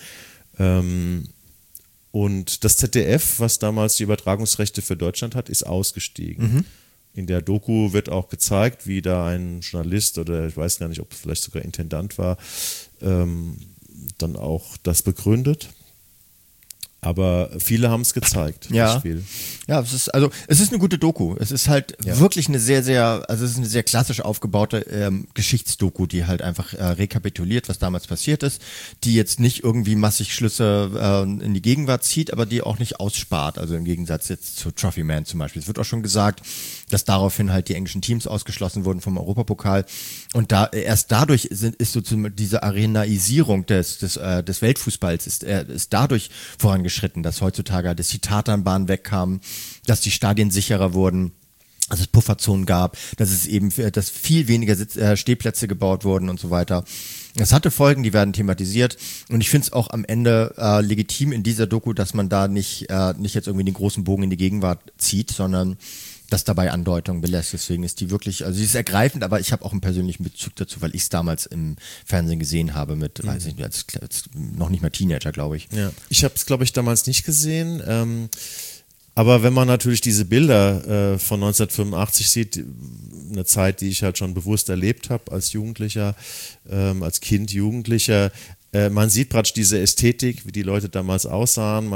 Und das ZDF, was damals die Übertragungsrechte für Deutschland hat, ist ausgestiegen. In der Doku wird auch gezeigt, wie da ein Journalist oder ich weiß gar nicht, ob es vielleicht sogar Intendant war, dann auch das begründet. Aber viele haben es gezeigt. Ja, es ist eine gute Doku. Es ist halt wirklich es ist eine sehr klassisch aufgebaute Geschichtsdoku, die halt einfach rekapituliert, was damals passiert ist, die jetzt nicht irgendwie massig Schlüsse in die Gegenwart zieht, aber die auch nicht ausspart. Also im Gegensatz jetzt zu Trophy Man zum Beispiel. Es wird auch schon gesagt, dass daraufhin halt die englischen Teams ausgeschlossen wurden vom Europapokal. Und erst dadurch ist sozusagen diese Arenaisierung des Weltfußballs ist dadurch vorangeschritten, dass heutzutage dass die Tatanbahnen wegkamen, dass die Stadien sicherer wurden, dass es Pufferzonen gab, dass viel weniger Stehplätze gebaut wurden und so weiter. Es hatte Folgen, die werden thematisiert und ich finde es auch am Ende legitim in dieser Doku, dass man da nicht jetzt irgendwie den großen Bogen in die Gegenwart zieht, sondern das dabei Andeutungen belässt. Deswegen ist die wirklich, also sie ist ergreifend, aber ich habe auch einen persönlichen Bezug dazu, weil ich es damals im Fernsehen gesehen habe weiß ich nicht, als noch nicht mal Teenager, glaube ich. Ja. Ich habe es, glaube ich, damals nicht gesehen. Aber wenn man natürlich diese Bilder von 1985 sieht, eine Zeit, die ich halt schon bewusst erlebt habe als Jugendlicher, als Kind, Jugendlicher, man sieht praktisch diese Ästhetik, wie die Leute damals aussahen,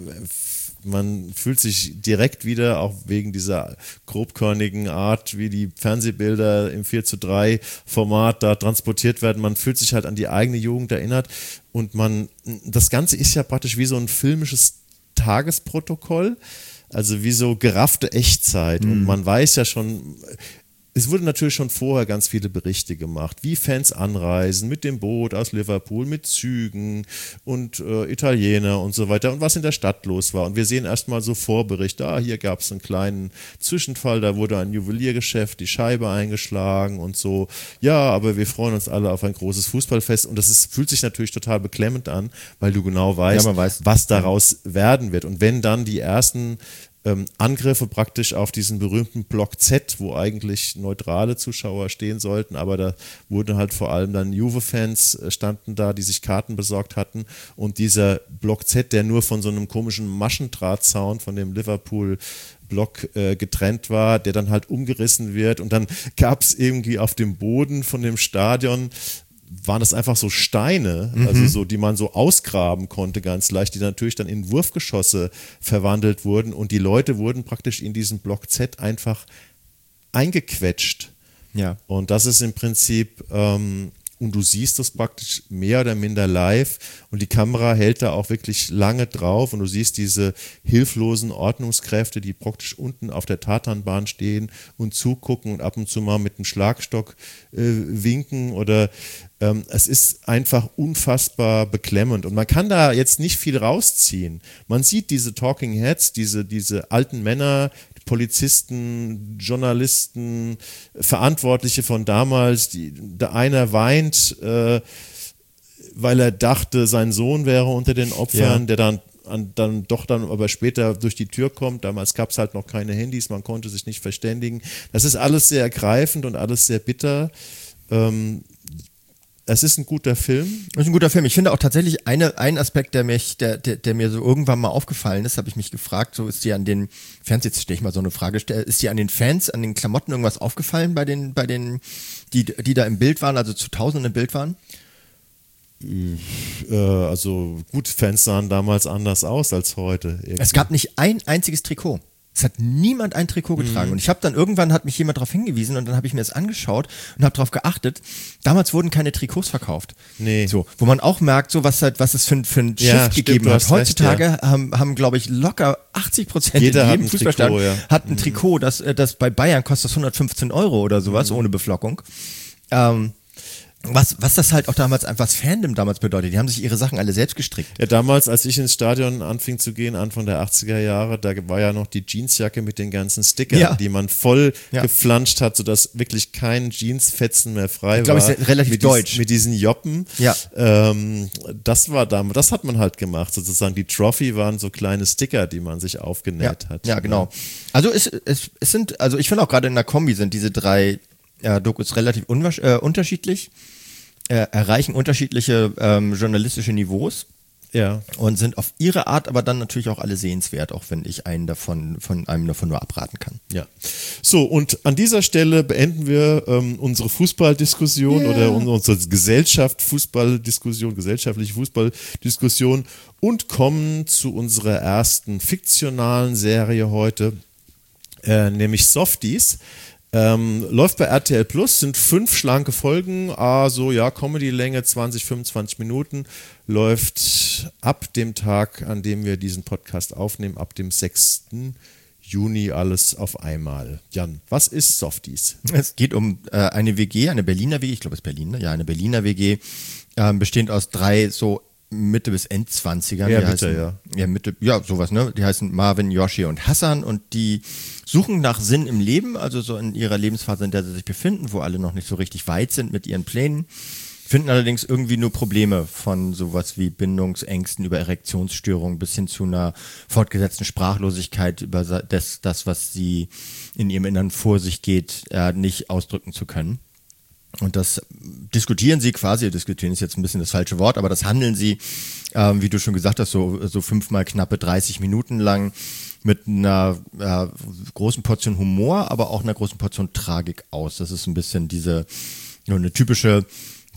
man fühlt sich direkt wieder, auch wegen dieser grobkörnigen Art, wie die Fernsehbilder im 4:3 Format da transportiert werden. Man fühlt sich halt an die eigene Jugend erinnert und das Ganze ist ja praktisch wie so ein filmisches Tagesprotokoll, also wie so geraffte Echtzeit. Und man weiß ja schon, es wurden natürlich schon vorher ganz viele Berichte gemacht, wie Fans anreisen mit dem Boot aus Liverpool, mit Zügen und Italiener und so weiter und was in der Stadt los war. Und wir sehen erstmal so Vorberichte, hier gab es einen kleinen Zwischenfall, da wurde ein Juweliergeschäft, die Scheibe eingeschlagen und so. Ja, aber wir freuen uns alle auf ein großes Fußballfest und fühlt sich natürlich total beklemmend an, weil du genau weißt, was daraus werden wird. Und wenn dann die ersten Angriffe praktisch auf diesen berühmten Block Z, wo eigentlich neutrale Zuschauer stehen sollten, aber da wurden halt vor allem dann Juve-Fans standen da, die sich Karten besorgt hatten und dieser Block Z, der nur von so einem komischen Maschendrahtzaun von dem Liverpool-Block getrennt war, der dann halt umgerissen wird und dann gab es irgendwie auf dem Boden von dem Stadion waren das einfach so Steine, also so, die man so ausgraben konnte ganz leicht, die natürlich dann in Wurfgeschosse verwandelt wurden und die Leute wurden praktisch in diesen Block Z einfach eingequetscht. Ja. Und das ist im Prinzip, und du siehst das praktisch mehr oder minder live und die Kamera hält da auch wirklich lange drauf und du siehst diese hilflosen Ordnungskräfte, die praktisch unten auf der Tatanbahn stehen und zugucken und ab und zu mal mit dem Schlagstock winken oder es ist einfach unfassbar beklemmend und man kann da jetzt nicht viel rausziehen. Man sieht diese Talking Heads, diese alten Männer, Polizisten, Journalisten, Verantwortliche von damals, der einer weint, weil er dachte, sein Sohn wäre unter den Opfern, der dann aber später durch die Tür kommt. Damals gab es halt noch keine Handys, man konnte sich nicht verständigen. Das ist alles sehr ergreifend und alles sehr bitter. Es ist ein guter Film. Das ist ein guter Film. Ich finde auch tatsächlich ein Aspekt, der mir so irgendwann mal aufgefallen ist, habe ich mich gefragt, so ist dir an den Fans, jetzt stelle ich mal so eine Frage, ist dir an den Fans, an den Klamotten irgendwas aufgefallen bei den, die da im Bild waren, also zu Tausenden im Bild waren? Also gut, Fans sahen damals anders aus als heute. Irgendwie. Es gab nicht ein einziges Trikot. Es hat niemand ein Trikot getragen. Und ich habe dann irgendwann, hat mich jemand darauf hingewiesen und dann habe ich mir das angeschaut und habe darauf geachtet. Damals wurden keine Trikots verkauft. Nee. So, wo man auch merkt, so was es für ein Shift gegeben hat. Heutzutage haben glaube ich, locker 80% in jedem Fußballstadion hat ein Trikot, das bei Bayern kostet 115 € oder sowas, ohne Beflockung. Was das halt auch damals einfach das Fandom damals bedeutet. Die haben sich ihre Sachen alle selbst gestrickt. Ja, damals, als ich ins Stadion anfing zu gehen, Anfang der 80er Jahre, da war ja noch die Jeansjacke mit den ganzen Stickern, die man voll geflanscht hat, sodass wirklich kein Jeansfetzen mehr frei war. Ich glaube, es ist relativ deutsch. Mit diesen Joppen. Ja. Das war damals, das hat man halt gemacht, sozusagen. Die Trophy waren so kleine Sticker, die man sich aufgenäht hat. Ja, genau. Also es sind, also ich finde auch gerade in der Kombi sind diese drei Dokus relativ unterschiedlich. Erreichen unterschiedliche journalistische Niveaus und sind auf ihre Art aber dann natürlich auch alle sehenswert, auch wenn ich von einem davon nur abraten kann. Ja. So, und an dieser beenden wir unsere Fußballdiskussion oder unsere gesellschaftliche Fußballdiskussion und kommen zu unserer ersten fiktionalen Serie heute, nämlich Softies. Läuft bei RTL Plus, sind 5 schlanke Folgen, Comedy-Länge 20, 25 Minuten, läuft ab dem Tag, an dem wir diesen Podcast aufnehmen, ab dem 6. Juni alles auf einmal. Jan, was ist Softies? Es geht um eine WG, eine Berliner WG, ich glaube es ist Berlin, ne? Ja, eine Berliner WG, bestehend aus 3 so Mitte bis Endzwanzigern. Sowas, ne? Die heißen Marvin, Yoshi und Hassan und die suchen nach Sinn im Leben, also so in ihrer Lebensphase, in der sie sich befinden, wo alle noch nicht so richtig weit sind mit ihren Plänen, finden allerdings irgendwie nur Probleme von sowas wie Bindungsängsten über Erektionsstörungen bis hin zu einer fortgesetzten Sprachlosigkeit über das, was sie in ihrem Innern vor sich geht, nicht ausdrücken zu können. Und das diskutieren ist jetzt ein bisschen das falsche Wort, aber das handeln sie, wie du schon gesagt hast, so 5-mal knappe 30 Minuten lang mit einer großen Portion Humor, aber auch einer großen Portion Tragik aus. Das ist ein bisschen eine typische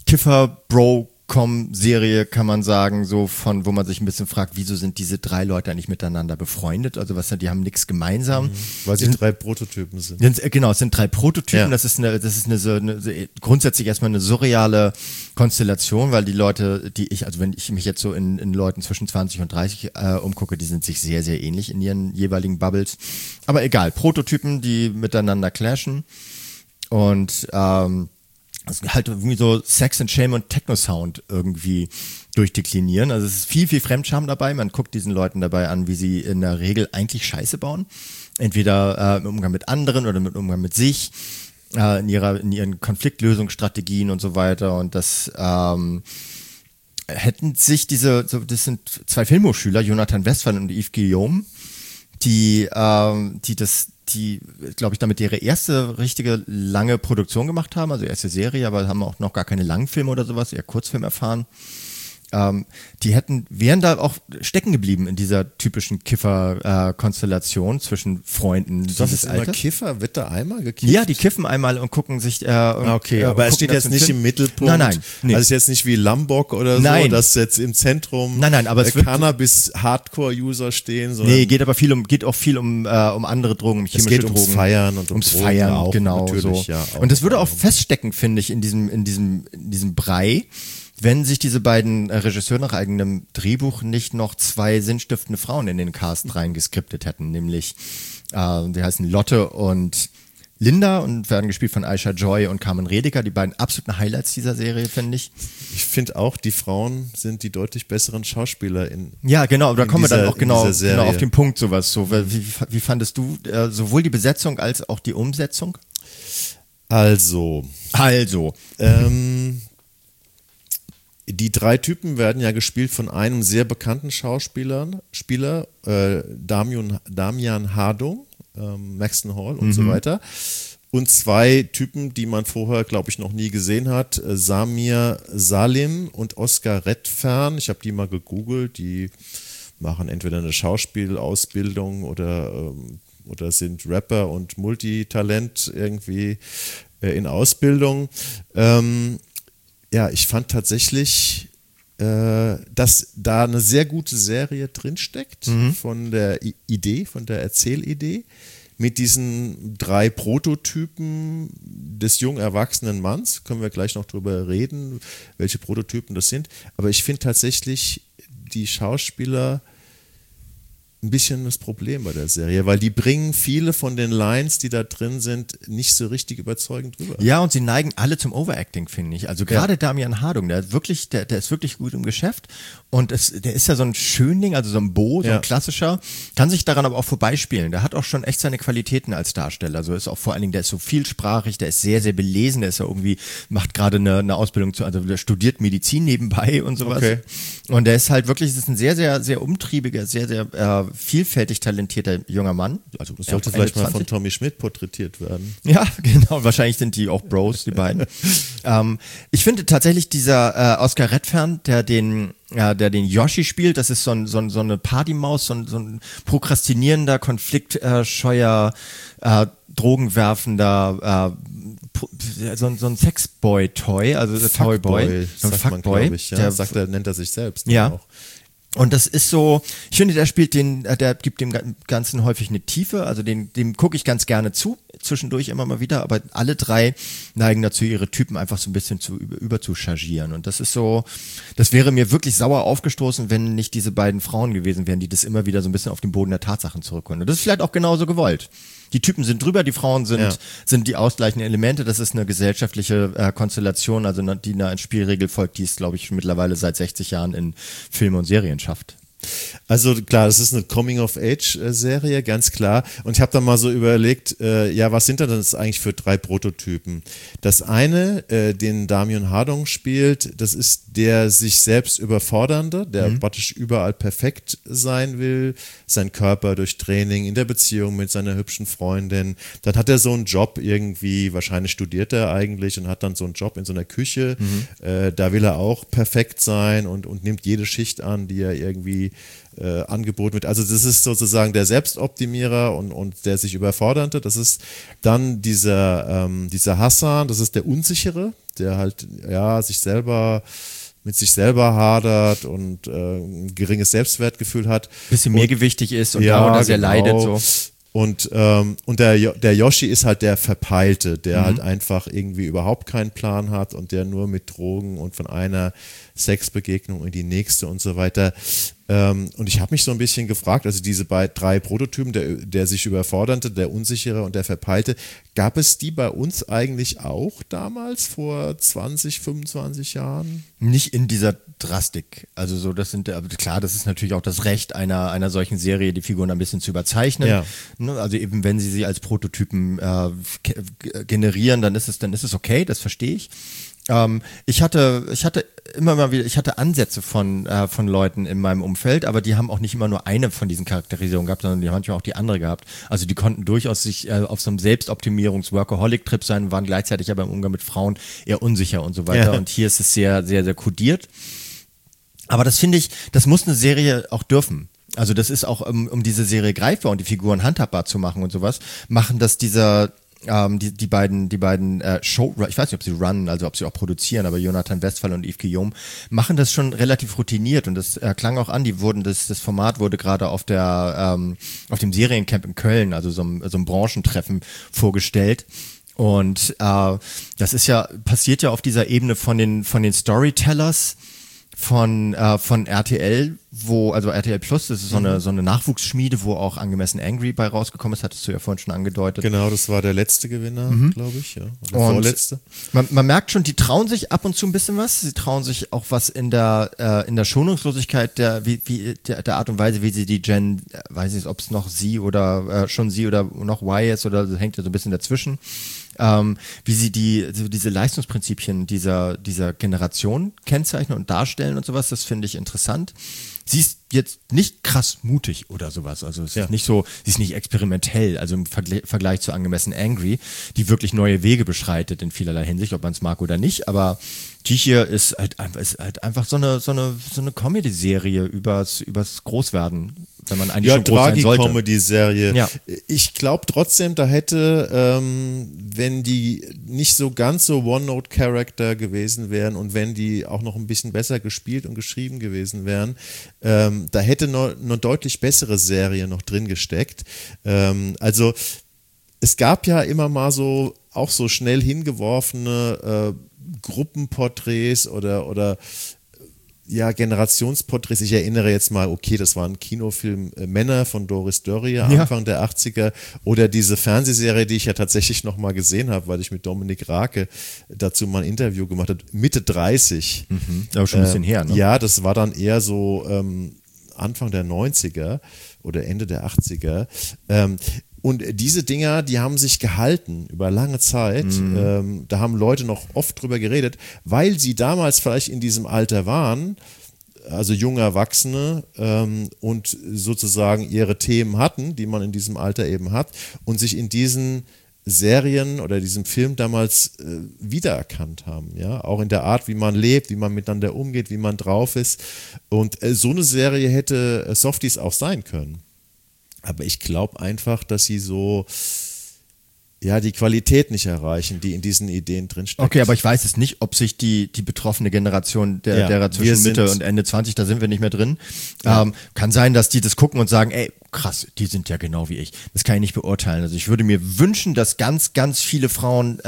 Kiffer-Bro-Com-Serie, kann man sagen, so wo man sich ein bisschen fragt, wieso sind diese 3 Leute eigentlich miteinander befreundet? Also die haben nichts gemeinsam. Weil sie 3 Prototypen sind. Genau, es sind 3 Prototypen. Ja. Das ist grundsätzlich erstmal eine surreale Konstellation, weil die Leute, wenn ich mich jetzt so in Leuten zwischen 20 und 30 umgucke, die sind sich sehr, sehr ähnlich in ihren jeweiligen Bubbles. Aber egal, Prototypen, die miteinander clashen und halt irgendwie so Sex and Shame und Techno-Sound irgendwie durchdeklinieren. Also es ist viel, viel Fremdscham dabei. Man guckt diesen Leuten dabei an, wie sie in der Regel eigentlich Scheiße bauen. Entweder im Umgang mit anderen oder im Umgang mit sich, in ihren Konfliktlösungsstrategien und so weiter. Und das hätten sich das sind 2 Filmhochschüler, Jonathan Westphal und Yves Guillaume, die glaube ich, damit ihre erste richtige lange Produktion gemacht haben, also erste Serie, aber haben auch noch gar keine Langfilme oder sowas, eher Kurzfilm erfahren. die wären da auch stecken geblieben in dieser typischen Kiffer-Konstellation zwischen Freunden Das ist dieses immer Alters. Kiffer, wird da einmal gekifft? Ja, die kiffen einmal und gucken sich. Okay, aber es steht jetzt nicht im Mittelpunkt. Nein. Nee. Also es ist jetzt nicht wie Lombok oder so, Nein. dass jetzt im Zentrum Nein, aber es wird- Cannabis-Hardcore-User stehen, sondern Nee, geht auch viel um andere Drogen, um es chemische geht Drogen. ums Feiern und ums Drogen Feiern, auch, genau natürlich, so. ja, auch. Und das würde auch feststecken, finde ich, in diesem Brei, wenn sich diese beiden Regisseure nach eigenem Drehbuch nicht noch 2 sinnstiftende Frauen in den Cast reingeskriptet hätten, nämlich die heißen Lotte und Linda und werden gespielt von Aisha Joy und Carmen Redeker, die beiden absoluten Highlights dieser Serie, finde ich. Ich finde auch, die Frauen sind die deutlich besseren Schauspieler in. Ja, genau, da kommen wir dann auch in genau dieser Serie. auf den Punkt sowas. So, wie fandest du sowohl die Besetzung als auch die Umsetzung? Also, die 3 Typen werden ja gespielt von einem sehr bekannten Spieler, Damian Hardung, Maxton Hall und so weiter. Und 2 Typen, die man vorher, glaube ich, noch nie gesehen hat, Samir Salim und Oscar Redfern. Ich habe die mal gegoogelt, die machen entweder eine Schauspielausbildung oder sind Rapper und Multitalent irgendwie in Ausbildung. Ja, ich fand tatsächlich, dass da eine sehr gute Serie drinsteckt von der Idee, von der Erzählidee, mit diesen 3 Prototypen des jung erwachsenen Manns. Können wir gleich noch drüber reden, welche Prototypen das sind. Aber ich finde tatsächlich die Schauspieler ein bisschen das Problem bei der Serie, weil die bringen viele von den Lines, die da drin sind, nicht so richtig überzeugend rüber. Ja, und sie neigen alle zum Overacting, finde ich. Also gerade Damian Hardung, der ist wirklich gut im Geschäft und der ist ja so ein Schönling, also so ein Bo, so ein klassischer, kann sich daran aber auch vorbeispielen. Der hat auch schon echt seine Qualitäten als Darsteller. Also ist auch vor allen Dingen, der ist so vielsprachig, der ist sehr, sehr belesen, der ist ja irgendwie, macht gerade eine Ausbildung also der studiert Medizin nebenbei und sowas. Okay. Und der ist halt wirklich, das ist ein sehr, sehr, sehr umtriebiger, sehr, sehr vielfältig talentierter junger Mann. Also das sollte vielleicht mal von Tommy Schmidt porträtiert werden. Ja, genau. Wahrscheinlich sind die auch Bros, die beiden. Ich finde tatsächlich dieser Oscar Redfern, der den Yoshi spielt, das ist so eine Partymaus, so ein prokrastinierender, konfliktscheuer, drogenwerfender, so ein Sexboy-Toy, also Toyboy. So ein Fuckboy, ich, ja. Nennt er sich selbst. Ja. Auch. Und das ist so, ich finde, der gibt dem Ganzen häufig eine Tiefe, also dem gucke ich ganz gerne zu, zwischendurch immer mal wieder, aber alle 3 neigen dazu, ihre Typen einfach so ein bisschen überzuchargieren. Und das ist so, das wäre mir wirklich sauer aufgestoßen, wenn nicht diese beiden Frauen gewesen wären, die das immer wieder so ein bisschen auf den Boden der Tatsachen zurückholen. Und das ist vielleicht auch genauso gewollt. Die Typen sind drüber, die Frauen sind die ausgleichenden Elemente. Das ist eine gesellschaftliche Konstellation, also die einer Spielregel folgt, die es, glaube ich, mittlerweile seit 60 Jahren in Filme und Serien schafft. Also klar, das ist eine Coming-of-Age-Serie, ganz klar. Und ich habe dann mal so überlegt, was sind denn das eigentlich für 3 Prototypen? Das eine, den Damian Hardung spielt, das ist der sich selbst Überfordernde, der praktisch überall perfekt sein will, sein Körper durch Training, in der Beziehung mit seiner hübschen Freundin. Dann hat er so einen Job irgendwie, wahrscheinlich studiert er eigentlich und hat dann so einen Job in so einer Küche. Da will er auch perfekt sein und nimmt jede Schicht an, die er irgendwie angeboten wird. Also das ist sozusagen der Selbstoptimierer und der sich Überfordernde. Das ist dann dieser Hassan, das ist der Unsichere, der halt mit sich selber hadert und ein geringes Selbstwertgefühl hat. Bisschen mehrgewichtig ist und darunter sehr leidet. So. Und der Yoshi ist halt der Verpeilte, der halt einfach irgendwie überhaupt keinen Plan hat und der nur mit Drogen und von einer Sexbegegnung in die nächste und so weiter. Und ich habe mich so ein bisschen gefragt, also diese 3 Prototypen, der sich Überfordernde, der Unsichere und der Verpeilte, gab es die bei uns eigentlich auch damals vor 20, 25 Jahren? Nicht in dieser Drastik. Also so, das ist natürlich auch das Recht einer solchen Serie, die Figuren ein bisschen zu überzeichnen. Ja. Also eben, wenn sie als Prototypen generieren, dann ist es okay, das verstehe ich. Ich hatte immer mal wieder, Ansätze von Leuten in meinem Umfeld, aber die haben auch nicht immer nur eine von diesen Charakterisierungen gehabt, sondern die haben manchmal auch die andere gehabt. Also die konnten durchaus sich auf so einem Selbstoptimierungs-Workaholic-Trip sein, waren gleichzeitig aber im Umgang mit Frauen eher unsicher und so weiter. Ja. Und hier ist es sehr, sehr, sehr kodiert. Aber das finde ich, das muss eine Serie auch dürfen. Also das ist auch, um diese Serie greifbar und die Figuren handhabbar zu machen und sowas, machen das die beiden Show, ich weiß nicht, ob sie runnen, also ob sie auch produzieren, aber Jonathan Westphal und Yves Guillaume machen das schon relativ routiniert und das klang auch an, das Format wurde gerade auf dem Seriencamp in Köln, also so einem Branchentreffen vorgestellt. Und das ist passiert ja auf dieser Ebene von den Storytellers von RTL, also RTL Plus, das ist so eine Nachwuchsschmiede, wo auch Angemessen Angry bei rausgekommen ist, hattest du ja vorhin schon angedeutet. Genau, das war der letzte Gewinner, glaube ich, ja. Oder und vorletzte. Man merkt schon, die trauen sich ab und zu ein bisschen was. Sie trauen sich auch was in der Schonungslosigkeit der Art und Weise, wie sie die Gen, weiß nicht, ob es noch sie oder schon sie oder noch Y ist oder hängt ja so ein bisschen dazwischen. Wie sie diese Leistungsprinzipien dieser Generation kennzeichnen und darstellen und sowas, das finde ich interessant. Sie ist jetzt nicht krass mutig oder sowas, also es ist nicht so, sie ist nicht experimentell, also im Vergleich zu Angemessen Angry, die wirklich neue Wege beschreitet in vielerlei Hinsicht, ob man es mag oder nicht, aber die hier ist halt einfach so eine Comedy-Serie übers Großwerden, wenn man eigentlich schon groß sein sollte. Comedy-Serie. Ja. Ich glaube trotzdem, da hätte, wenn die nicht so ganz so One-Note-Character gewesen wären und wenn die auch noch ein bisschen besser gespielt und geschrieben gewesen wären, da hätte noch eine deutlich bessere Serie noch drin gesteckt. Also es gab ja immer mal so auch so schnell hingeworfene Gruppenporträts oder Generationsporträts. Ich erinnere jetzt mal, okay, das war ein Kinofilm Männer von Doris Dörrie, Anfang der 80er, oder diese Fernsehserie, die ich ja tatsächlich noch mal gesehen habe, weil ich mit Dominik Rake dazu mal ein Interview gemacht habe, Mitte 30. Aber schon ein bisschen her, ne? Ja, das war dann eher so Anfang der 90er oder Ende der 80er. Und diese Dinger, die haben sich gehalten über lange Zeit. Da haben Leute noch oft drüber geredet, weil sie damals vielleicht in diesem Alter waren, also junge Erwachsene, und sozusagen ihre Themen hatten, die man in diesem Alter eben hat, und sich in diesen Serien oder diesem Film damals wiedererkannt haben, ja, auch in der Art, wie man lebt, wie man miteinander umgeht, wie man drauf ist. Und so eine Serie hätte Softies auch sein können. Aber ich glaube einfach, dass sie so die Qualität nicht erreichen, die in diesen Ideen drinsteckt. Okay, aber ich weiß es nicht, ob sich die betroffene Generation derer zwischen Mitte und Ende 20, da sind wir nicht mehr drin. Kann sein, dass die das gucken und sagen, ey, krass, die sind ja genau wie ich. Das kann ich nicht beurteilen. Also ich würde mir wünschen, dass ganz, ganz viele Frauen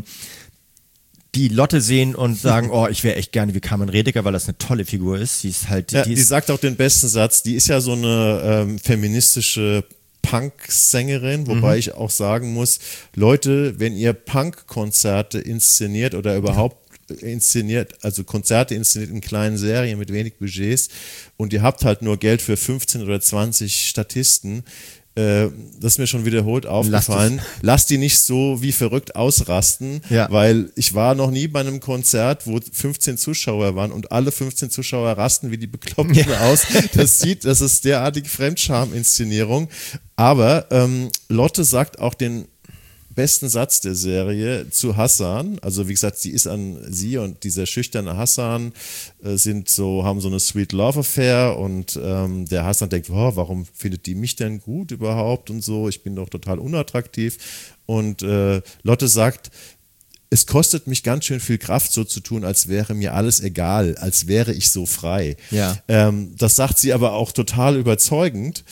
die Lotte sehen und sagen, oh, ich wäre echt gerne wie Carmen Redeker, weil das eine tolle Figur ist. Sie ist halt, die sagt auch den besten Satz. Die ist ja so eine feministische Punk-Sängerin, wobei ich auch sagen muss, Leute, wenn ihr Punk-Konzerte inszeniert oder überhaupt inszeniert, also Konzerte inszeniert in kleinen Serien mit wenig Budgets und ihr habt halt nur Geld für 15 oder 20 Statisten, das ist mir schon wiederholt aufgefallen, lasst die nicht so wie verrückt ausrasten, weil ich war noch nie bei einem Konzert, wo 15 Zuschauer waren und alle 15 Zuschauer rasten wie die Bekloppten aus. Das ist derartige Fremdscham-Inszenierung. Aber Lotte sagt auch den besten Satz der Serie zu Hassan, also wie gesagt, sie und dieser schüchterne Hassan haben so eine Sweet Love Affair und der Hassan denkt, warum findet die mich denn gut überhaupt und so, ich bin doch total unattraktiv und Lotte sagt, es kostet mich ganz schön viel Kraft, so zu tun, als wäre mir alles egal, als wäre ich so frei. Ja. Das sagt sie aber auch total überzeugend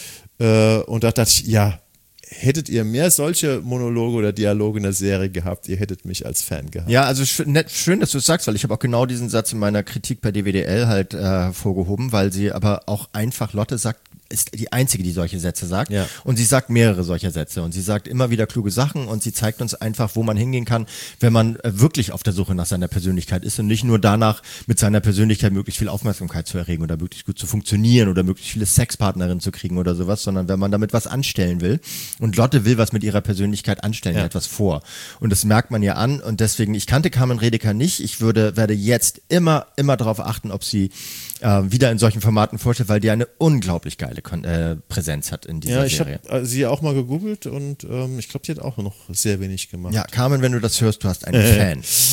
und da dachte ich, hättet ihr mehr solche Monologe oder Dialoge in der Serie gehabt, ihr hättet mich als Fan gehabt. Ja, also schön, dass du es sagst, weil ich habe auch genau diesen Satz in meiner Kritik bei DWDL halt hervorgehoben, weil sie aber auch einfach, Lotte sagt, ist die Einzige, die solche Sätze sagt. Ja. Und sie sagt mehrere solcher Sätze und sie sagt immer wieder kluge Sachen und sie zeigt uns einfach, wo man hingehen kann, wenn man wirklich auf der Suche nach seiner Persönlichkeit ist und nicht nur danach, mit seiner Persönlichkeit möglichst viel Aufmerksamkeit zu erregen oder möglichst gut zu funktionieren oder möglichst viele Sexpartnerinnen zu kriegen oder sowas, sondern wenn man damit was anstellen will. Und Lotte will was mit ihrer Persönlichkeit anstellen, etwas vor. Und das merkt man ja an und deswegen, ich kannte Carmen Redeker nicht, ich werde jetzt immer darauf achten, ob sie wieder in solchen Formaten vorstellt, weil die eine unglaublich geile Präsenz hat in dieser Serie. Ich habe sie auch mal gegoogelt und ich glaube, die hat auch noch sehr wenig gemacht. Ja, Carmen, wenn du das hörst, du hast einen Fan.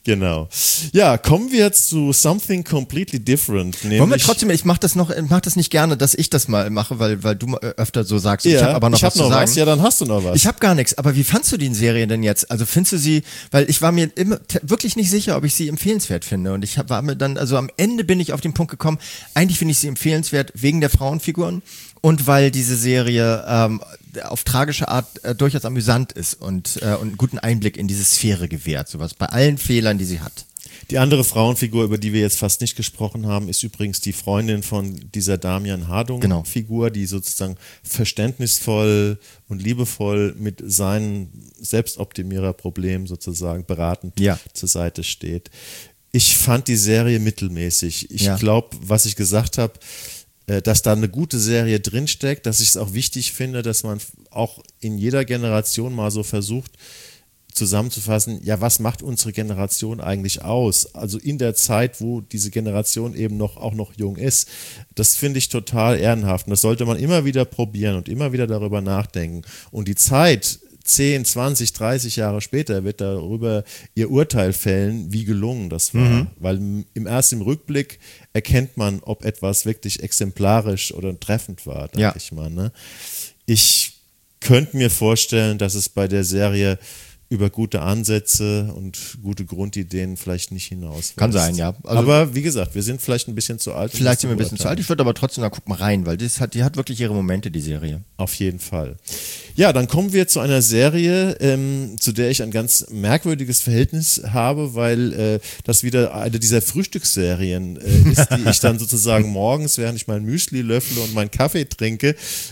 Genau. Ja, kommen wir zu something completely different. Wollen wir trotzdem, ich mach das nicht gerne, dass ich das mal mache, weil du öfter so sagst. Ja, ich habe aber noch was zu sagen. Was. Ja, dann hast du noch was. Ich habe gar nichts. Aber wie fandst du die Serie denn jetzt? Also findest du sie, weil ich war mir immer wirklich nicht sicher, ob ich sie empfehlenswert finde. Und war mir dann, also am Ende bin ich auf den Punkt gekommen, eigentlich finde ich sie empfehlenswert wegen der Frauenfiguren und weil diese Serie auf tragische Art durchaus amüsant ist und einen guten Einblick in diese Sphäre gewährt, sowas bei allen Fehlern, die sie hat. Die andere Frauenfigur, über die wir jetzt fast nicht gesprochen haben, ist übrigens die Freundin von dieser Damian Hardung-Figur, die sozusagen verständnisvoll und liebevoll mit seinen Selbstoptimierer-Problemen sozusagen beratend zur Seite steht. Ich fand die Serie mittelmäßig. Ich glaube, was ich gesagt habe, dass da eine gute Serie drinsteckt, dass ich es auch wichtig finde, dass man auch in jeder Generation mal so versucht, zusammenzufassen, ja, was macht unsere Generation eigentlich aus? Also in der Zeit, wo diese Generation eben auch noch jung ist. Das finde ich total ehrenhaft und das sollte man immer wieder probieren und immer wieder darüber nachdenken. Und die Zeit, 10, 20, 30 Jahre später, wird darüber ihr Urteil fällen, wie gelungen das war. Weil im Rückblick erkennt man, ob etwas wirklich exemplarisch oder treffend war, denke ich mal. Ne? Ich könnte mir vorstellen, dass es bei der Serie über gute Ansätze und gute Grundideen vielleicht nicht hinaus. Kann sein, ja. Also, aber wie gesagt, wir sind vielleicht ein bisschen zu alt. Vielleicht sind wir ein bisschen zu alt. Ich würde aber trotzdem da gucken rein, weil die hat wirklich ihre Momente, die Serie. Auf jeden Fall. Ja, dann kommen wir zu einer Serie, zu der ich ein ganz merkwürdiges Verhältnis habe, weil das wieder eine dieser Frühstücksserien ist, die ich dann sozusagen morgens, während ich mein Müsli löffle und meinen Kaffee trinke,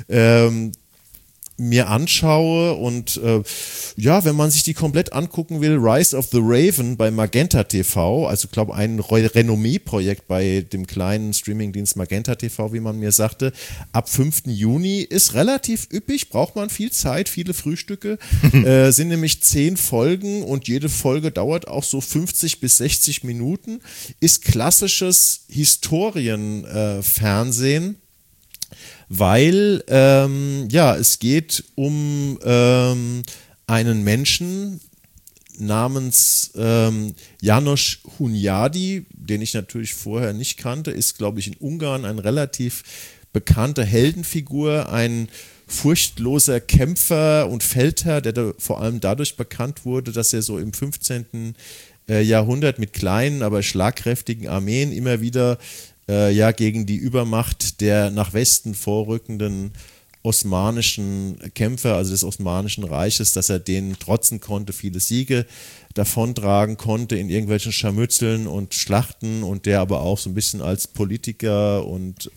mir anschaue und wenn man sich die komplett angucken will, Rise of the Raven bei Magenta TV, also ich glaube ein Renommee-Projekt bei dem kleinen Streamingdienst Magenta TV, wie man mir sagte, ab 5. Juni ist relativ üppig, braucht man viel Zeit, viele Frühstücke, sind nämlich 10 Folgen und jede Folge dauert auch so 50 bis 60 Minuten, ist klassisches Historienfernsehen, weil es geht um einen Menschen namens János Hunyadi, den ich natürlich vorher nicht kannte, ist, glaube ich, in Ungarn eine relativ bekannte Heldenfigur, ein furchtloser Kämpfer und Feldherr, der vor allem dadurch bekannt wurde, dass er so im 15. Jahrhundert mit kleinen, aber schlagkräftigen Armeen immer wieder gegen die Übermacht der nach Westen vorrückenden osmanischen Kämpfer, also des Osmanischen Reiches, dass er denen trotzen konnte, viele Siege davontragen konnte in irgendwelchen Scharmützeln und Schlachten und der aber auch so ein bisschen als Politiker und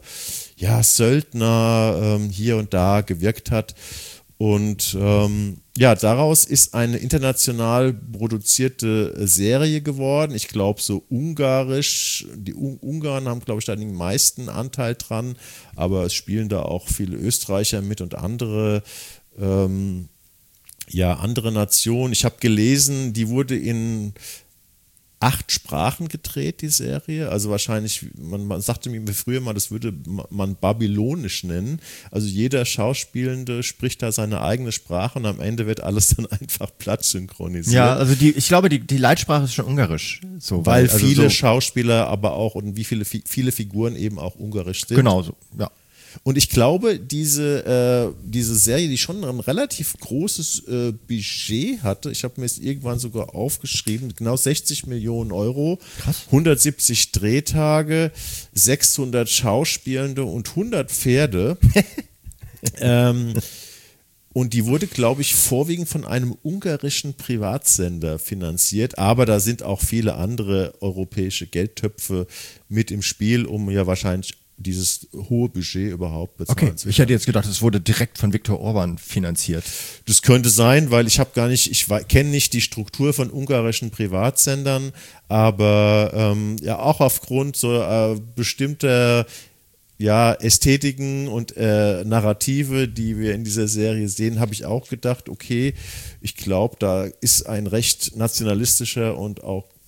Söldner hier und da gewirkt hat. Und daraus ist eine international produzierte Serie geworden. Ich glaube, so ungarisch, die Ungarn haben, glaube ich, da den meisten Anteil dran, aber es spielen da auch viele Österreicher mit und andere Nationen. Ich habe gelesen, die wurde in 8 Sprachen gedreht, die Serie. Also wahrscheinlich, man sagte mir früher mal, das würde man babylonisch nennen. Also jeder Schauspielende spricht da seine eigene Sprache und am Ende wird alles dann einfach platt synchronisiert. Ja, also ich glaube, die Leitsprache ist schon ungarisch. So, weil viele Schauspieler aber auch und wie viele Figuren eben auch ungarisch sind. Genau so, ja. Und ich glaube, diese Serie, die schon ein relativ großes Budget hatte, ich habe mir es irgendwann sogar aufgeschrieben, genau 60 Millionen Euro, krass. 170 Drehtage, 600 Schauspielende und 100 Pferde. Und die wurde, glaube ich, vorwiegend von einem ungarischen Privatsender finanziert, aber da sind auch viele andere europäische Geldtöpfe mit im Spiel, um ja wahrscheinlich dieses hohe Budget überhaupt bezahlen zu können. Ich hätte jetzt gedacht, es wurde direkt von Viktor Orban finanziert. Das könnte sein, weil ich kenne nicht die Struktur von ungarischen Privatsendern, aber auch aufgrund so bestimmter Ästhetiken und Narrative, die wir in dieser Serie sehen, habe ich auch gedacht, okay, ich glaube, da ist ein recht nationalistischer und auch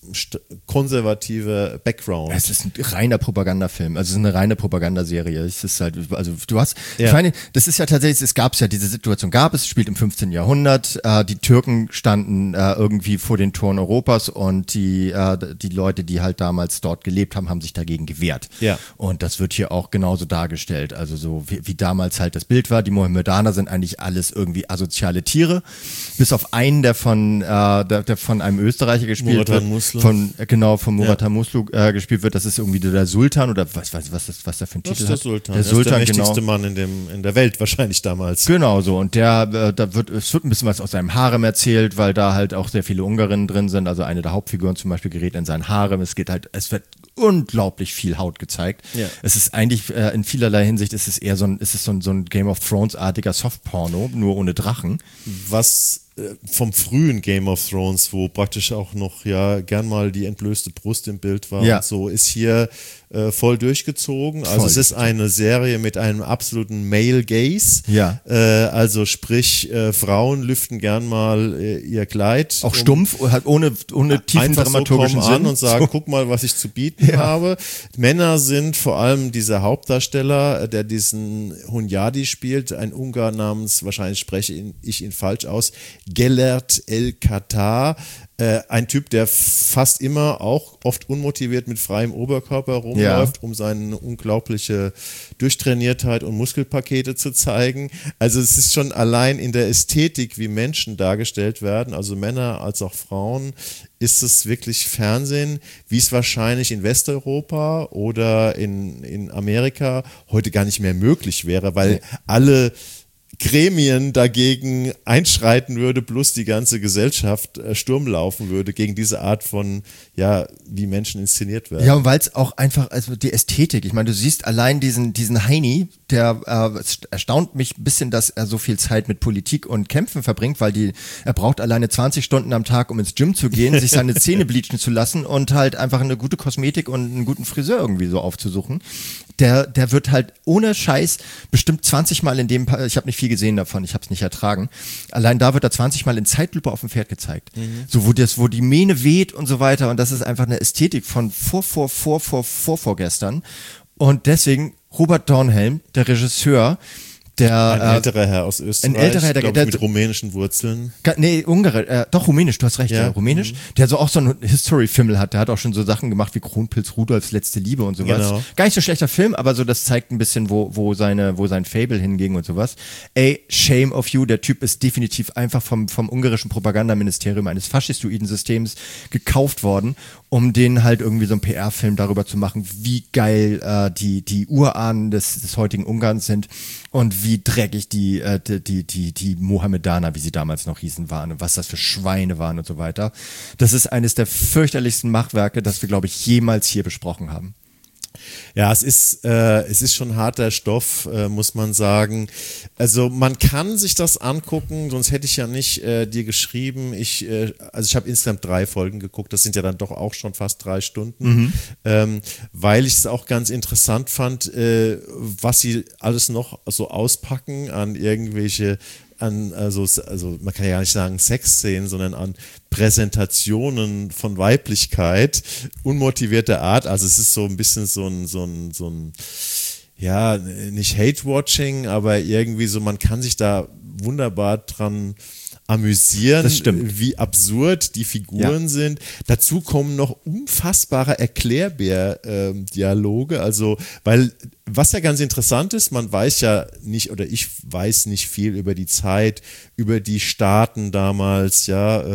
konservative Background. Es ist ein reiner Propagandafilm, also es ist eine reine Propagandaserie. Es ist halt, also du hast, Ja. ich meine, das ist ja tatsächlich, diese Situation spielt im 15. Jahrhundert, die Türken standen irgendwie vor den Toren Europas und die Leute, die halt damals dort gelebt haben, haben sich dagegen gewehrt. Ja. Und das wird hier auch genauso dargestellt, also so wie damals halt das Bild war, die Mohammedaner sind eigentlich alles irgendwie asoziale Tiere, bis auf einen, der von einem Österreicher gespielt Murat wird, Muslu. von Murat Muslu gespielt wird, das ist irgendwie der Sultan oder was da für ein Das Titel ist der hat. Sultan. Der Das Sultan, ist der mächtigste genau. Mann in der Welt wahrscheinlich damals. Genau so, und es wird ein bisschen was aus seinem Harem erzählt, weil da halt auch sehr viele Ungarinnen drin sind, also eine der Hauptfiguren zum Beispiel gerät in sein Harem, es wird unglaublich viel Haut gezeigt. Ja. Es ist eigentlich in vielerlei Hinsicht ist es eher so ein Game of Thrones-artiger Softporno, nur ohne Drachen. Was vom frühen Game of Thrones, wo praktisch auch noch gern mal die entblößte Brust im Bild war Ja. und so, ist hier voll durchgezogen. Also es ist eine Serie mit einem absoluten Male Gaze. Ja. Also sprich, Frauen lüften gern mal ihr Kleid. Auch stumpf, halt ohne tiefen einfach dramaturgischen so kommen Sinn. an und sagen, guck mal, was ich zu bieten habe. Männer sind vor allem dieser Hauptdarsteller, der diesen Hunyadi spielt, ein Ungar namens, wahrscheinlich spreche ich ihn falsch aus, Gellert El-Katar, ein Typ, der fast immer auch oft unmotiviert mit freiem Oberkörper rumläuft, um seine unglaubliche Durchtrainiertheit und Muskelpakete zu zeigen. Also es ist schon allein in der Ästhetik, wie Menschen dargestellt werden, also Männer als auch Frauen, ist es wirklich Fernsehen, wie es wahrscheinlich in Westeuropa oder in Amerika heute gar nicht mehr möglich wäre, weil alle Gremien dagegen einschreiten würde, plus die ganze Gesellschaft Sturm laufen würde gegen diese Art von, wie Menschen inszeniert werden. Ja, und weil es auch einfach, also die Ästhetik, ich meine, du siehst allein diesen Heini, es erstaunt mich ein bisschen, dass er so viel Zeit mit Politik und Kämpfen verbringt, weil er braucht alleine 20 Stunden am Tag, um ins Gym zu gehen, sich seine Zähne bleachen zu lassen und halt einfach eine gute Kosmetik und einen guten Friseur irgendwie so aufzusuchen. Der wird halt ohne Scheiß bestimmt 20 Mal in dem, ich habe nicht viel gesehen davon, ich habe es nicht ertragen, allein da wird er 20 Mal in Zeitlupe auf dem Pferd gezeigt. So, wo die Mähne weht und so weiter, und das ist einfach eine Ästhetik von vorgestern. Und deswegen Robert Dornhelm, der Regisseur, ein älterer Herr aus Österreich, ein älterer Herr, der mit rumänischen Wurzeln. Nee, Ungarisch, doch rumänisch, du hast recht, ja, rumänisch, der so auch so einen History-Fimmel hat, der hat auch schon so Sachen gemacht wie Kronpilz Rudolfs letzte Liebe und sowas. Genau. Gar nicht so schlechter Film, aber so, das zeigt ein bisschen, wo sein Fable hinging und sowas. Ey, shame of you, der Typ ist definitiv einfach vom ungarischen Propagandaministerium eines faschistoiden Systems gekauft worden, um denen halt irgendwie so einen PR-Film darüber zu machen, wie geil die Urahnen des heutigen Ungarns sind und wie dreckig die Mohammedaner, wie sie damals noch hießen, waren und was das für Schweine waren und so weiter. Das ist eines der fürchterlichsten Machwerke, das wir, glaube ich, jemals hier besprochen haben. Ja, es ist schon harter Stoff, muss man sagen. Also man kann sich das angucken, sonst hätte ich ja nicht dir geschrieben. Ich habe insgesamt 3 Folgen geguckt, das sind ja dann doch auch schon fast 3 Stunden, weil ich es auch ganz interessant fand, was sie alles noch so auspacken an irgendwelche also man kann ja gar nicht sagen Sexszenen, sondern an Präsentationen von Weiblichkeit, unmotivierter Art. Also es ist so ein bisschen so ein nicht Hate-Watching, aber irgendwie so, man kann sich da wunderbar dran amüsieren, wie absurd die Figuren sind. Dazu kommen noch unfassbare Erklärbär-Dialoge, also, weil, was ja ganz interessant ist, man weiß ja nicht, oder ich weiß nicht viel über die Zeit, über die Staaten damals,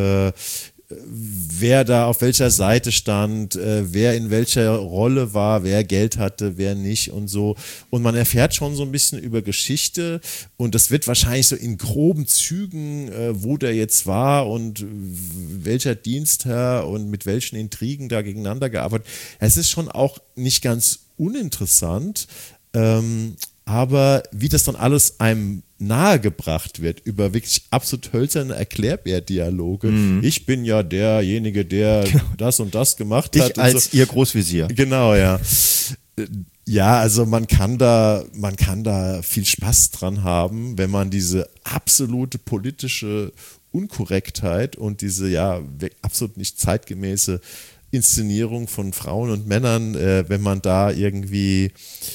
wer da auf welcher Seite stand, wer in welcher Rolle war, wer Geld hatte, wer nicht und so. Und man erfährt schon so ein bisschen über Geschichte, und das wird wahrscheinlich so in groben Zügen, wo der jetzt war und welcher Dienstherr und mit welchen Intrigen da gegeneinander gearbeitet. Es ist schon auch nicht ganz uninteressant, aber wie das dann alles einem nahegebracht wird über wirklich absolut hölzerne Erklärbär-Dialoge. Ich bin ja derjenige, der das und das gemacht hat. Ich als so. Ihr Großvezier. Genau, ja. Ja, also man kann da viel Spaß dran haben, wenn man diese absolute politische Unkorrektheit und diese absolut nicht zeitgemäße Inszenierung von Frauen und Männern, wenn man da irgendwie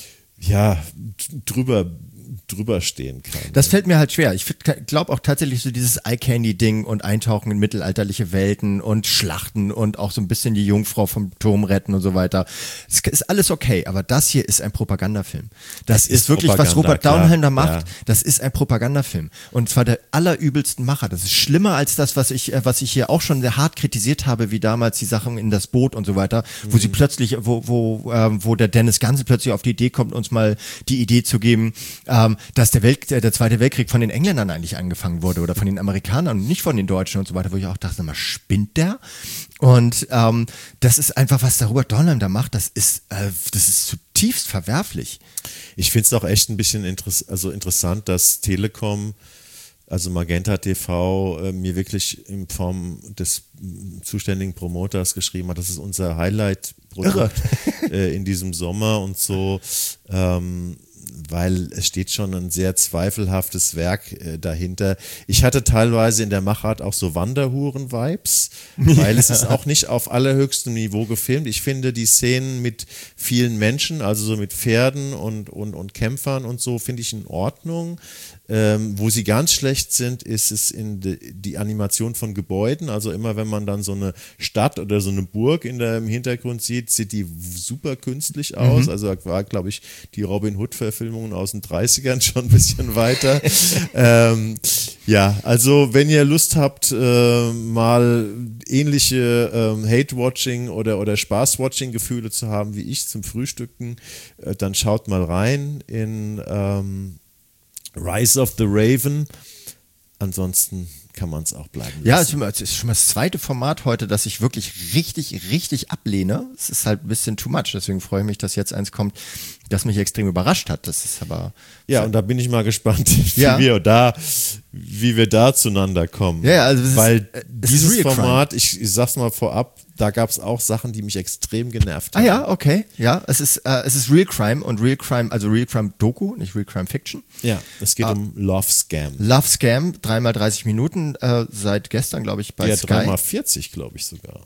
drüber stehen kann. Das fällt mir halt schwer. Ich glaube auch tatsächlich so dieses Eye-Candy-Ding und Eintauchen in mittelalterliche Welten und Schlachten und auch so ein bisschen die Jungfrau vom Turm retten und so weiter. Es ist alles okay, aber das hier ist ein Propagandafilm. Das ist wirklich, was Robert Downhill da macht, das ist ein Propagandafilm. Und zwar der allerübelsten Macher. Das ist schlimmer als das, was ich hier auch schon sehr hart kritisiert habe, wie damals die Sachen in das Boot und so weiter, wo sie plötzlich, wo der Dennis Gansel plötzlich auf die Idee kommt, uns mal die Idee zu geben, dass der Zweite Weltkrieg von den Engländern eigentlich angefangen wurde oder von den Amerikanern und nicht von den Deutschen und so weiter, wo ich auch dachte, mal spinnt der? Und das ist einfach, was der Robert Downhill da macht, das ist zutiefst verwerflich. Ich finde es auch echt ein bisschen interessant, dass Telekom, also Magenta TV, mir wirklich in Form des zuständigen Promoters geschrieben hat, das ist unser Highlight-Produkt in diesem Sommer und so, weil es steht schon ein sehr zweifelhaftes Werk dahinter. Ich hatte teilweise in der Machart auch so Wanderhuren-Vibes, weil es ist auch nicht auf allerhöchstem Niveau gefilmt. Ich finde die Szenen mit vielen Menschen, also so mit Pferden und Kämpfern und so, finde ich in Ordnung. Wo sie ganz schlecht sind, ist es in die Animation von Gebäuden. Also immer wenn man dann so eine Stadt oder so eine Burg im Hintergrund sieht die super künstlich aus. Also da war, glaube ich, die Robin Hood-Verfilmungen aus den 30ern schon ein bisschen weiter. Also wenn ihr Lust habt, mal ähnliche Hate-Watching oder Spaß-Watching-Gefühle zu haben wie ich zum Frühstücken, dann schaut mal rein in Rise of the Raven. Ansonsten kann man es auch bleiben lassen. Ja, es ist schon mal das zweite Format heute, das ich wirklich richtig, richtig ablehne. Es ist halt ein bisschen too much, deswegen freue ich mich, dass jetzt eins kommt, das mich extrem überrascht hat. Das ist aber... Ja, und da bin ich mal gespannt, wie wir da zueinander kommen. Ja, also weil dieses Format, ich sag's mal vorab, da gab es auch Sachen, die mich extrem genervt haben. Ah ja, okay. Ja, es ist Real Crime und Real Crime, also Real Crime Doku, nicht Real Crime Fiction. Ja, es geht um Love Scam. Love Scam, 3x30 Minuten, seit gestern, glaube ich, bei Sky. 3x40, glaube ich sogar.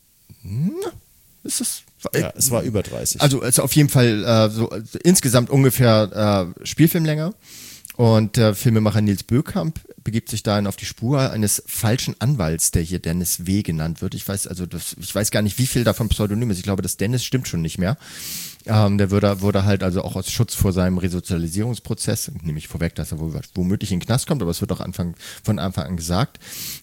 Ist es? Ja, es war über 30. Also auf jeden Fall insgesamt ungefähr Spielfilmlänge. Und der Filmemacher Nils Böckamp begibt sich dahin auf die Spur eines falschen Anwalts, der hier Dennis W. genannt wird. Ich weiß gar nicht, wie viel davon Pseudonym ist. Ich glaube, das Dennis stimmt schon nicht mehr. Der wurde halt also auch aus Schutz vor seinem Resozialisierungsprozess, nehme ich vorweg, dass er womöglich in den Knast kommt, aber es wird auch von Anfang an gesagt.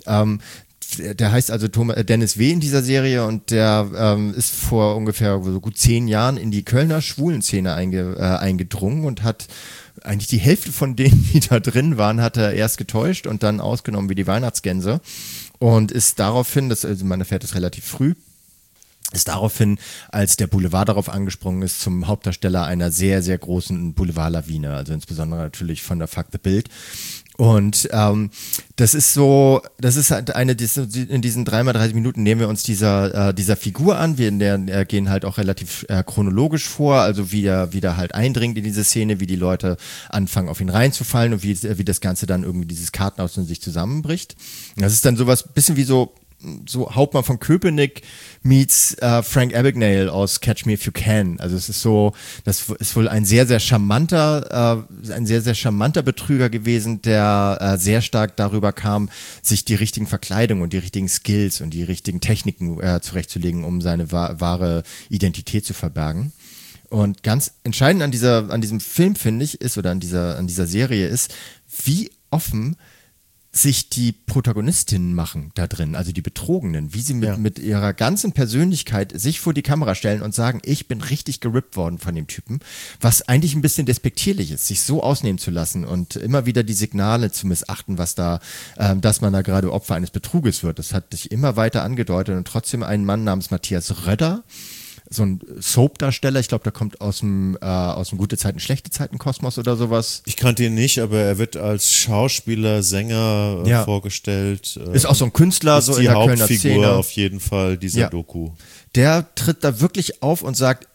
Der heißt also Dennis W. in dieser Serie und der ist vor ungefähr so gut 10 Jahren in die Kölner Schwulenszene eingedrungen und hat eigentlich die Hälfte von denen, die da drin waren, hat er erst getäuscht und dann ausgenommen wie die Weihnachtsgänse und ist daraufhin, man erfährt das relativ früh, ist daraufhin, als der Boulevard darauf angesprungen ist, zum Hauptdarsteller einer sehr, sehr großen Boulevardlawine, also insbesondere natürlich von der Fuck the Bild. Und das ist halt in diesen 3x30 Minuten nehmen wir uns dieser Figur an. Wir gehen halt auch relativ chronologisch vor, also wie er halt eindringt in diese Szene, wie die Leute anfangen auf ihn reinzufallen und wie das Ganze dann irgendwie dieses Kartenhaus in sich zusammenbricht. Das ist dann sowas, bisschen wie so Hauptmann von Köpenick meets Frank Abagnale aus Catch Me If You Can. Also es ist so, das ist wohl ein sehr, sehr charmanter Betrüger gewesen, der sehr stark darüber kam, sich die richtigen Verkleidungen und die richtigen Skills und die richtigen Techniken zurechtzulegen, um seine wahre Identität zu verbergen. Und ganz entscheidend an diesem Film, finde ich, an dieser Serie ist, wie offen sich die Protagonistinnen machen da drin, also die Betrogenen, wie sie mit ihrer ganzen Persönlichkeit sich vor die Kamera stellen und sagen, ich bin richtig gerippt worden von dem Typen, was eigentlich ein bisschen despektierlich ist, sich so ausnehmen zu lassen und immer wieder die Signale zu missachten, dass man da gerade Opfer eines Betruges wird. Das hat sich immer weiter angedeutet und trotzdem ein Mann namens Matthias Röder, so ein Soap-Darsteller, ich glaube, der kommt aus dem Gute Zeiten, Schlechte Zeiten Kosmos oder sowas. Ich kannte ihn nicht, aber er wird als Schauspieler, Sänger vorgestellt. Ist auch so ein Künstler, so in der Kölner Szene. Auf jeden Fall dieser Doku. Der tritt da wirklich auf und sagt, ich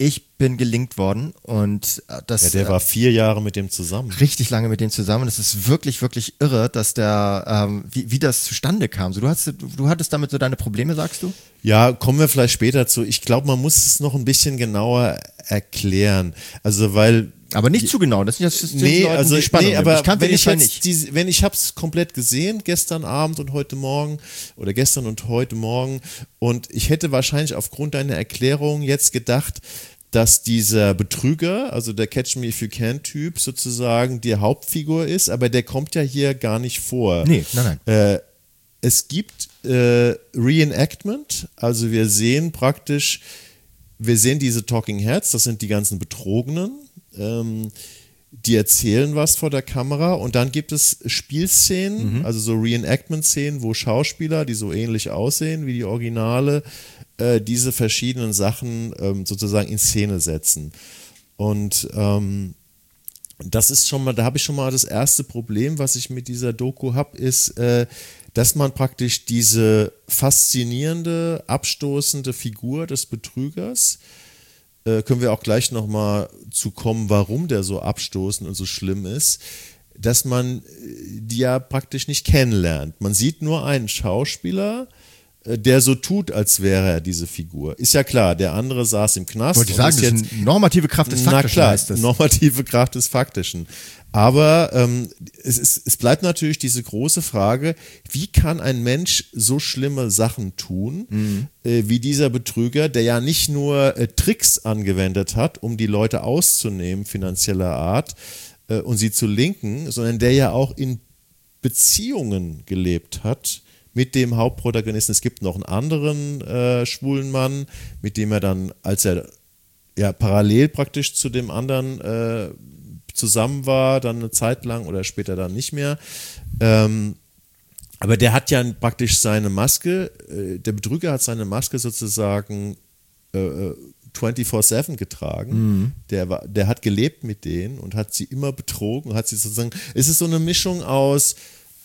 bin gelinkt worden und das... Ja, der war 4 Jahre mit dem zusammen. Richtig lange mit dem zusammen. Es ist wirklich, wirklich irre, dass wie das zustande kam. So, du hattest damit so deine Probleme, sagst du? Ja, kommen wir vielleicht später zu. Ich glaube, man muss es noch ein bisschen genauer erklären. Also, weil... Aber nicht zu genau, das ist nee, Leuten, also die Spannung nee, aber ich kann wenn ich Fall jetzt nicht. wenn ich habe es komplett gesehen gestern Abend und heute Morgen oder gestern und heute Morgen und ich hätte wahrscheinlich aufgrund deiner Erklärung jetzt gedacht, dass dieser Betrüger, also der Catch Me If You Can Typ sozusagen die Hauptfigur ist, aber der kommt ja hier gar nicht vor. Nee, nein. Es gibt Reenactment, also wir sehen diese Talking Heads, das sind die ganzen Betrogenen, die erzählen was vor der Kamera und dann gibt es Spielszenen, also so Reenactment-Szenen, wo Schauspieler, die so ähnlich aussehen wie die Originale, diese verschiedenen Sachen sozusagen in Szene setzen. Und das ist schon mal, da habe ich schon mal das erste Problem, was ich mit dieser Doku habe, ist, dass man praktisch diese faszinierende, abstoßende Figur des Betrügers, können wir auch gleich nochmal zu kommen, warum der so abstoßend und so schlimm ist, dass man die ja praktisch nicht kennenlernt. Man sieht nur einen Schauspieler, der so tut, als wäre er diese Figur. Ist ja klar, der andere saß im Knast. Wollte ich sagen, das ist eine normative Kraft des Faktischen. Na klar, heißt das. normative Kraft des Faktischen. Aber es bleibt natürlich diese große Frage, wie kann ein Mensch so schlimme Sachen tun, wie dieser Betrüger, der ja nicht nur Tricks angewendet hat, um die Leute auszunehmen, finanzieller Art, und sie zu linken, sondern der ja auch in Beziehungen gelebt hat mit dem Hauptprotagonisten. Es gibt noch einen anderen schwulen Mann, mit dem er dann, als er ja parallel praktisch zu dem anderen zusammen war, dann eine Zeit lang oder später dann nicht mehr. Aber der hat ja praktisch seine Maske, der Betrüger hat seine Maske sozusagen 24/7 getragen. Der hat gelebt mit denen und hat sie immer betrogen, hat sie sozusagen, es ist so eine Mischung aus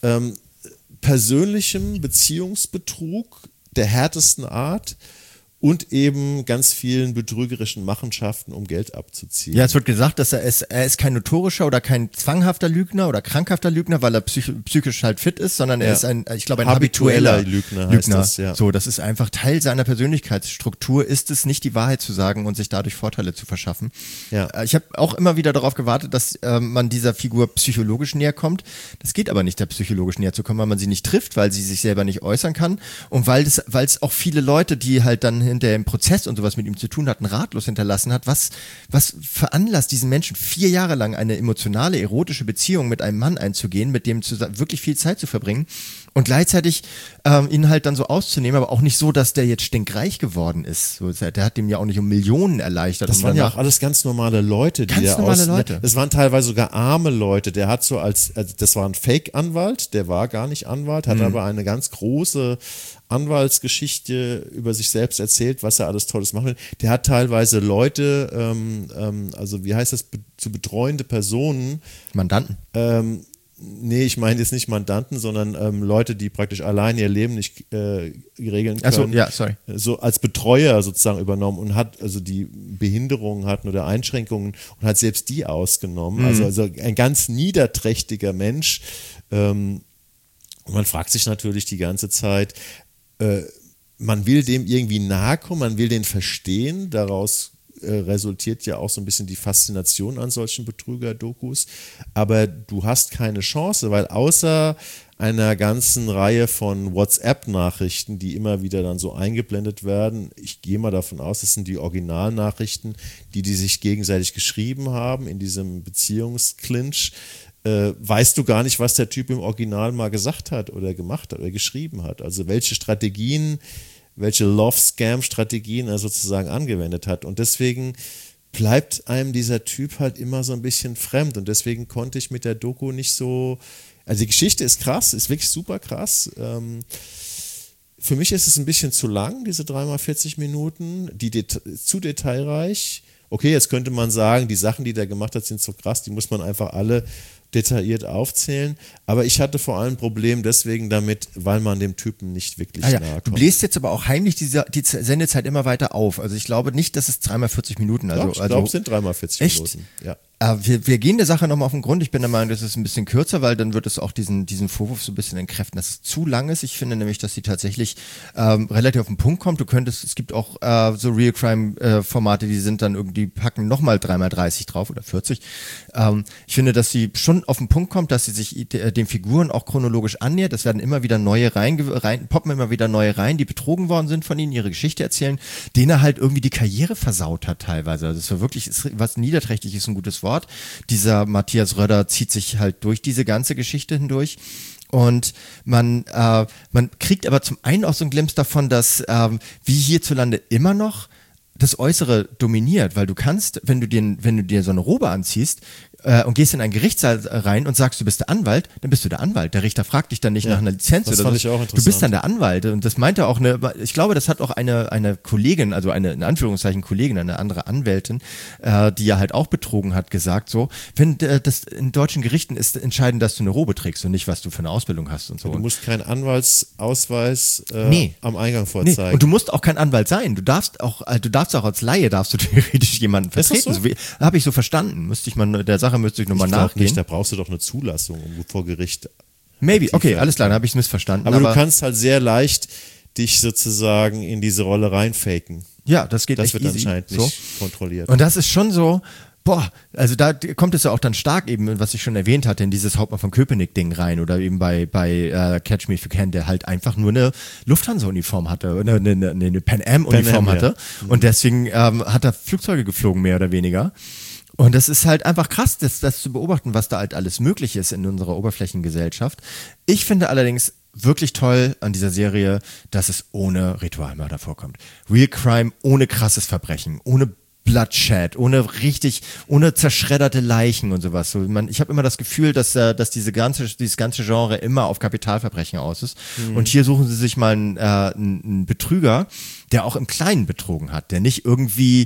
persönlichem Beziehungsbetrug der härtesten Art und eben ganz vielen betrügerischen Machenschaften, um Geld abzuziehen. Ja, es wird gesagt, dass er ist kein notorischer oder kein zwanghafter Lügner oder krankhafter Lügner, weil er psychisch halt fit ist, sondern er ist ein habitueller Lügner. Heißt das, ja. So, das ist einfach Teil seiner Persönlichkeitsstruktur, ist es nicht, die Wahrheit zu sagen und sich dadurch Vorteile zu verschaffen. Ja. Ich habe auch immer wieder darauf gewartet, dass man dieser Figur psychologisch näher kommt. Das geht aber nicht, da psychologisch näher zu kommen, weil man sie nicht trifft, weil sie sich selber nicht äußern kann und weil es auch viele Leute, die halt dann hinter im Prozess und sowas mit ihm zu tun hatten, ratlos hinterlassen hat. Was veranlasst diesen Menschen 4 Jahre lang eine emotionale, erotische Beziehung mit einem Mann einzugehen, mit dem wirklich viel Zeit zu verbringen und gleichzeitig ihn halt dann so auszunehmen, aber auch nicht so, dass der jetzt stinkreich geworden ist. So, der hat dem ja auch nicht um Millionen erleichtert. Das waren ja auch alles ganz normale Leute, die Leute. Das waren teilweise sogar arme Leute. Der hat so das war ein Fake-Anwalt, der war gar nicht Anwalt, hat aber eine ganz große Anwaltsgeschichte über sich selbst erzählt, was er alles Tolles machen will. Der hat teilweise Leute, also wie heißt das, zu betreuende Personen. Mandanten. Nee, ich meine jetzt nicht Mandanten, sondern Leute, die praktisch allein ihr Leben nicht regeln können. Achso, ja, sorry. So als Betreuer sozusagen übernommen und hat also die Behinderungen hatten oder Einschränkungen und hat selbst die ausgenommen. Also ein ganz niederträchtiger Mensch. Und man fragt sich natürlich die ganze Zeit, man will dem irgendwie nahe kommen, man will den verstehen, daraus resultiert ja auch so ein bisschen die Faszination an solchen Betrüger-Dokus, aber du hast keine Chance, weil außer einer ganzen Reihe von WhatsApp-Nachrichten, die immer wieder dann so eingeblendet werden, ich gehe mal davon aus, das sind die Originalnachrichten, die sich gegenseitig geschrieben haben in diesem Beziehungsclinch, weißt du gar nicht, was der Typ im Original mal gesagt hat oder gemacht hat oder geschrieben hat. Also welche Strategien, welche Love-Scam-Strategien er sozusagen angewendet hat. Und deswegen bleibt einem dieser Typ halt immer so ein bisschen fremd. Und deswegen konnte ich mit der Doku nicht so, also die Geschichte ist krass, ist wirklich super krass. Für mich ist es ein bisschen zu lang, diese 3x40 Minuten, zu detailreich. Okay, jetzt könnte man sagen, die Sachen, die der gemacht hat, sind so krass, die muss man einfach alle detailliert aufzählen, aber ich hatte vor allem ein Problem deswegen damit, weil man dem Typen nicht wirklich nahe kommt. Du bläst jetzt aber auch heimlich die Sendezeit immer weiter auf. Also ich glaube nicht, dass es 3x40 Minuten. Doch, ich glaube, es sind 3x40 Minuten. Ja. Wir gehen der Sache nochmal auf den Grund. Ich bin der Meinung, das ist ein bisschen kürzer, weil dann wird es auch diesen Vorwurf so ein bisschen entkräften, dass es zu lang ist. Ich finde nämlich, dass sie tatsächlich relativ auf den Punkt kommt. Es gibt auch so Real-Crime-Formate, die sind dann irgendwie, packen nochmal 3x30 drauf oder 40. Ich finde, dass sie schon auf den Punkt kommt, dass sie sich den Figuren auch chronologisch annähert. Es werden immer wieder neue poppen immer wieder neue rein, die betrogen worden sind von ihnen, ihre Geschichte erzählen, denen er halt irgendwie die Karriere versaut hat teilweise. Also es war wirklich, was niederträchtig ist, ein gutes Wort. Dieser Matthias Röder zieht sich halt durch diese ganze Geschichte hindurch. Und man kriegt aber zum einen auch so einen Glimpse davon, dass wie hierzulande immer noch das Äußere dominiert, weil du kannst, wenn du dir so eine Robe anziehst und gehst in einen Gerichtssaal rein und sagst, du bist der Anwalt, dann bist du der Anwalt. Der Richter fragt dich dann nicht nach einer Lizenz oder so. Ich auch interessant. Du bist dann der Anwalt. Und das meinte auch ich glaube, das hat auch eine Kollegin, also eine, in Anführungszeichen Kollegin, eine andere Anwältin, die ja halt auch betrogen hat, gesagt so, wenn das in deutschen Gerichten ist entscheidend, dass du eine Robe trägst und nicht, was du für eine Ausbildung hast und so. Du musst keinen Anwaltsausweis am Eingang vorzeigen. Nee. Und du musst auch kein Anwalt sein. Du darst auch als Laie darfst du theoretisch jemanden vertreten. So? Habe ich so verstanden. Müsste ich nochmal nachgehen. Nicht, da brauchst du doch eine Zulassung, um vor Gericht. Maybe, okay, alles klar, dann habe ich es missverstanden. Aber du kannst halt sehr leicht dich sozusagen in diese Rolle reinfaken. Ja, das geht Das echt wird easy. anscheinend nicht kontrolliert. Und das ist schon so, also da kommt es ja auch dann stark eben, was ich schon erwähnt hatte, in dieses Hauptmann von Köpenick-Ding rein oder eben bei Catch Me If You Can, der halt einfach nur eine Lufthansa-Uniform hatte, eine Pan Am-Uniform hatte und deswegen hat er Flugzeuge geflogen, mehr oder weniger. Und das ist halt einfach krass, das zu beobachten, was da halt alles möglich ist in unserer Oberflächengesellschaft. Ich finde allerdings wirklich toll an dieser Serie, dass es ohne Ritualmörder vorkommt. Real Crime ohne krasses Verbrechen, ohne Bloodshed, ohne zerschredderte Leichen und sowas. Ich habe immer das Gefühl, dass dieses ganze Genre immer auf Kapitalverbrechen aus ist. Und hier suchen sie sich mal einen Betrüger, der auch im Kleinen betrogen hat, der nicht irgendwie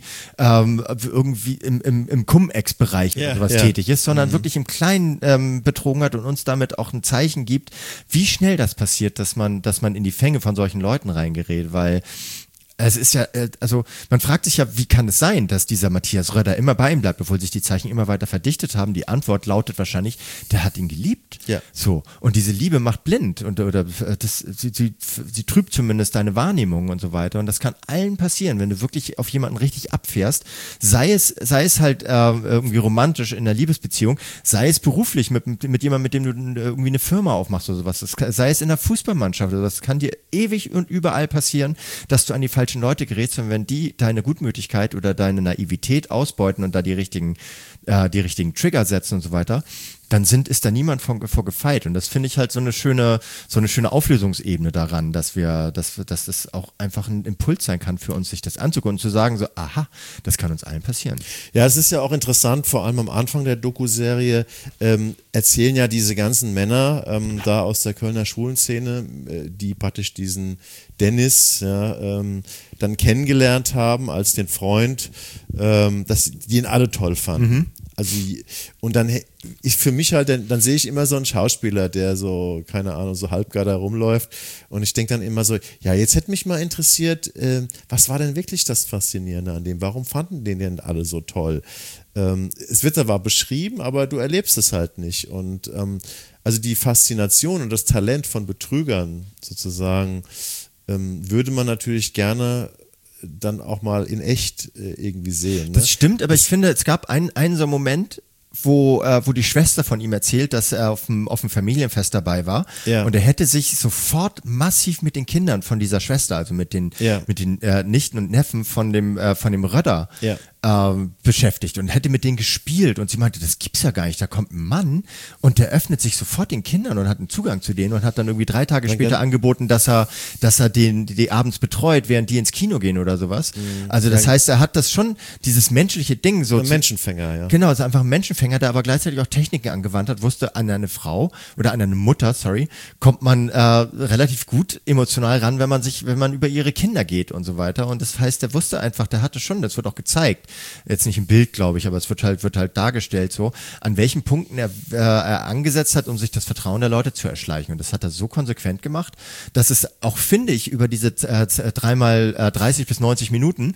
im Cum-Ex-Bereich oder sowas tätig ist, sondern wirklich im Kleinen betrogen hat und uns damit auch ein Zeichen gibt, wie schnell das passiert, dass man in die Fänge von solchen Leuten reingerät, weil es ist ja, also man fragt sich ja, wie kann es sein, dass dieser Matthias Röder immer bei ihm bleibt, obwohl sich die Zeichen immer weiter verdichtet haben. Die Antwort lautet wahrscheinlich, der hat ihn geliebt. Ja. So. Und diese Liebe macht blind sie trübt zumindest deine Wahrnehmung und so weiter. Und das kann allen passieren, wenn du wirklich auf jemanden richtig abfährst, sei es halt irgendwie romantisch in einer Liebesbeziehung, sei es beruflich mit jemandem, mit dem du irgendwie eine Firma aufmachst oder sowas, sei es in einer Fußballmannschaft oder das kann dir ewig und überall passieren, dass du an die falschen Leute gerätst, und wenn die deine Gutmütigkeit oder deine Naivität ausbeuten und da die richtigen Trigger setzen und so weiter, dann ist da niemand vor gefeit. Und das finde ich halt so eine schöne Auflösungsebene daran, dass das auch einfach ein Impuls sein kann für uns, sich das anzugucken und zu sagen so, aha, das kann uns allen passieren. Ja, es ist ja auch interessant, vor allem am Anfang der Doku-Serie erzählen ja diese ganzen Männer da aus der Kölner Schwulenszene, die praktisch diesen Dennis dann kennengelernt haben als den Freund, dass die ihn alle toll fanden. Also, und dann für mich halt, dann sehe ich immer so einen Schauspieler, der so, keine Ahnung, so halbgar da rumläuft, und ich denke dann immer so, ja, jetzt hätte mich mal interessiert, was war denn wirklich das Faszinierende an dem? Warum fanden den denn alle so toll? Es wird zwar beschrieben, aber du erlebst es halt nicht. Und also die Faszination und das Talent von Betrügern sozusagen würde man natürlich gerne dann auch mal in echt irgendwie sehen. Ne? Das stimmt, aber ich finde, es gab einen so einen Moment, wo die Schwester von ihm erzählt, dass er auf dem Familienfest dabei war, und er hätte sich sofort massiv mit den Kindern von dieser Schwester, also mit den Nichten und Neffen von dem Röder beschäftigt und hätte mit denen gespielt, und sie meinte, das gibt's ja gar nicht, da kommt ein Mann und der öffnet sich sofort den Kindern und hat einen Zugang zu denen und hat dann irgendwie 3 Tage später angeboten, dass er die abends betreut, während die ins Kino gehen oder sowas. Also das heißt, er hat das schon, dieses menschliche Ding so. Ein Menschenfänger, ja. Genau, also einfach ein Menschenfänger, der aber gleichzeitig auch Techniken angewandt hat, wusste, an eine Frau oder an eine Mutter, kommt man relativ gut emotional ran, wenn man über ihre Kinder geht und so weiter. Und das heißt, der wusste einfach, der hatte schon, das wird auch gezeigt, im Bild, glaube ich, aber es wird halt dargestellt so, an welchen Punkten er angesetzt hat, um sich das Vertrauen der Leute zu erschleichen. Und das hat er so konsequent gemacht, dass es auch, finde ich, über diese 3x30 bis 90 Minuten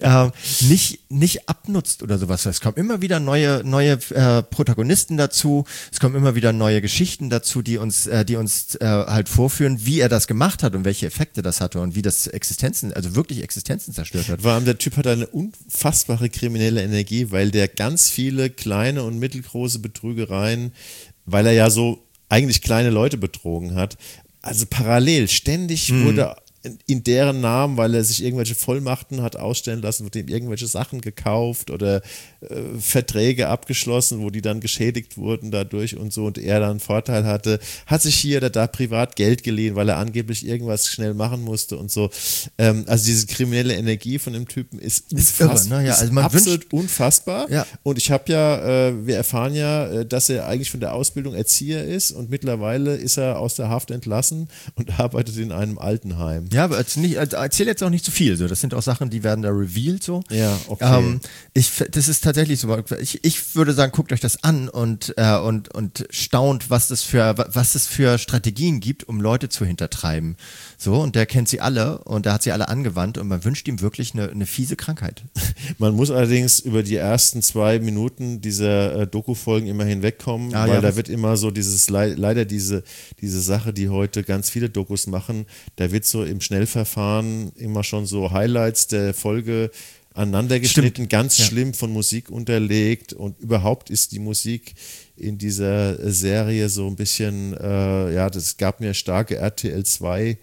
nicht abnutzt oder sowas. Es kommen immer wieder neue Protagonisten dazu, es kommen immer wieder neue Geschichten dazu, die uns halt vorführen, wie er das gemacht hat und welche Effekte das hatte und wie das wirklich Existenzen zerstört hat. Vor allem der Typ hat eine unfassbare kriminelle Energie, weil der ganz viele kleine und mittelgroße Betrügereien, weil er ja so eigentlich kleine Leute betrogen hat, also parallel, ständig wurde in deren Namen, weil er sich irgendwelche Vollmachten hat ausstellen lassen, wurde ihm irgendwelche Sachen gekauft oder Verträge abgeschlossen, wo die dann geschädigt wurden dadurch und so und er dann einen Vorteil hatte, hat sich hier oder da privat Geld geliehen, weil er angeblich irgendwas schnell machen musste und so. Also diese kriminelle Energie von dem Typen ist unfassbar, irre, ne? Ja, also man absolut unfassbar. Ja. Und ich habe wir erfahren ja, dass er eigentlich von der Ausbildung Erzieher ist und mittlerweile ist er aus der Haft entlassen und arbeitet in einem Altenheim. Ja, aber erzähl jetzt auch nicht zu viel. So. Das sind auch Sachen, die werden da revealed. So. Ja, okay. Das ist tatsächlich so. Ich würde sagen, guckt euch das an und staunt, was es für Strategien gibt, um Leute zu hintertreiben. So, und der kennt sie alle und der hat sie alle angewandt und man wünscht ihm wirklich eine fiese Krankheit. Man muss allerdings über die ersten 2 Minuten dieser Doku-Folgen immer hinwegkommen, weil da wird immer so leider diese Sache, die heute ganz viele Dokus machen, da wird so im Schnellverfahren immer schon so Highlights der Folge aneinander geschnitten, ganz schlimm von Musik unterlegt und überhaupt ist die Musik in dieser Serie so ein bisschen, das gab mir starke RTL 2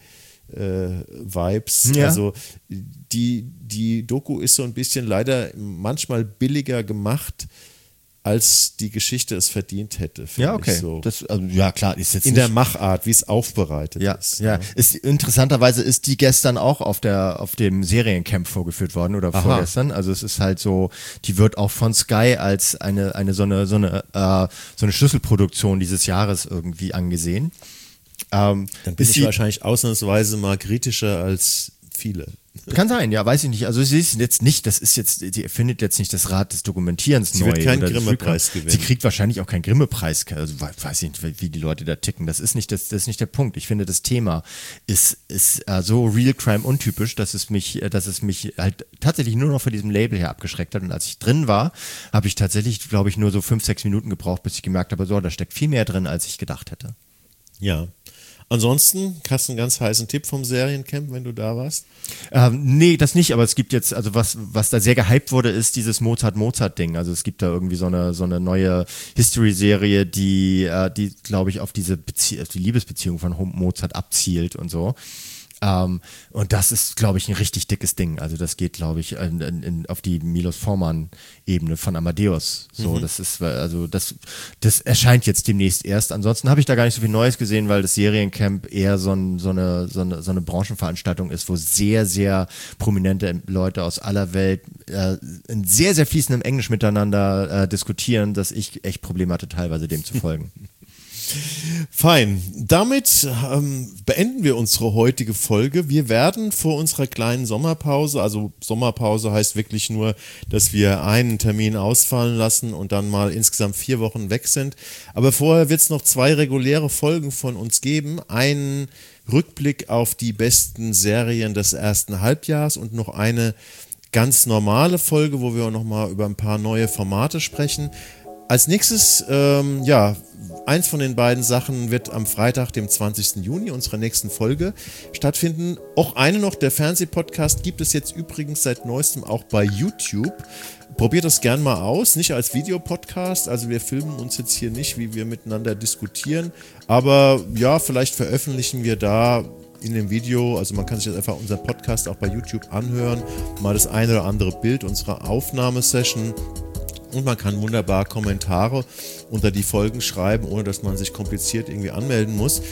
Vibes. Ja. Also die Doku ist so ein bisschen leider manchmal billiger gemacht, als die Geschichte es verdient hätte. Ja, okay. So. Klar, ist jetzt in der Machart, wie es aufbereitet ist. Ja. Interessanterweise ist die gestern auch auf dem Seriencamp vorgeführt worden oder vorgestern. Also es ist halt so, die wird auch von Sky als so eine Schlüsselproduktion dieses Jahres irgendwie angesehen. Dann bin ich wahrscheinlich ausnahmsweise mal kritischer als viele. Kann sein, ja, weiß ich nicht. Also sie ist jetzt nicht, sie erfindet jetzt nicht das Rad des Dokumentierens neu. Sie wird keinen Grimme-Preis gewinnen. Sie kriegt wahrscheinlich auch keinen Grimme-Preis. Also weiß ich nicht, wie die Leute da ticken. Das ist nicht der Punkt. Ich finde, das Thema ist so Real Crime untypisch, dass es mich halt tatsächlich nur noch von diesem Label her abgeschreckt hat. Und als ich drin war, habe ich tatsächlich, glaube ich, nur so 5-6 Minuten gebraucht, bis ich gemerkt habe, so, da steckt viel mehr drin, als ich gedacht hätte. Ja. Ansonsten, hast du einen ganz heißen Tipp vom Seriencamp, wenn du da warst? Nee, das nicht, aber es gibt jetzt, also was da sehr gehypt wurde, ist dieses Mozart-Ding. Also es gibt da irgendwie so eine neue History-Serie, die glaube ich, auf die Liebesbeziehung von Mozart abzielt und so. Und das ist, glaube ich, ein richtig dickes Ding. Also das geht, glaube ich, auf die Milos Forman-Ebene von Amadeus. So, das ist, also das erscheint jetzt demnächst erst. Ansonsten habe ich da gar nicht so viel Neues gesehen, weil das Seriencamp eher so eine Branchenveranstaltung ist, wo sehr, sehr prominente Leute aus aller Welt in sehr, sehr fließendem Englisch miteinander diskutieren, dass ich echt Probleme hatte, teilweise dem zu folgen. Fein. Damit beenden wir unsere heutige Folge. Wir werden vor unserer kleinen Sommerpause, also Sommerpause heißt wirklich nur, dass wir einen Termin ausfallen lassen und dann mal insgesamt 4 Wochen weg sind. Aber vorher wird es noch 2 reguläre Folgen von uns geben. Einen Rückblick auf die besten Serien des ersten Halbjahres und noch eine ganz normale Folge, wo wir noch mal über ein paar neue Formate sprechen. Als nächstes, eins von den beiden Sachen wird am Freitag, dem 20. Juni, unserer nächsten Folge stattfinden. Auch eine noch, der Fernsehpodcast gibt es jetzt übrigens seit neuestem auch bei YouTube. Probiert das gern mal aus, nicht als Videopodcast, also wir filmen uns jetzt hier nicht, wie wir miteinander diskutieren, aber ja, vielleicht veröffentlichen wir da in dem Video, also man kann sich jetzt einfach unseren Podcast auch bei YouTube anhören, mal das eine oder andere Bild unserer Aufnahmesession. Und man kann wunderbar Kommentare unter die Folgen schreiben, ohne dass man sich kompliziert irgendwie anmelden muss.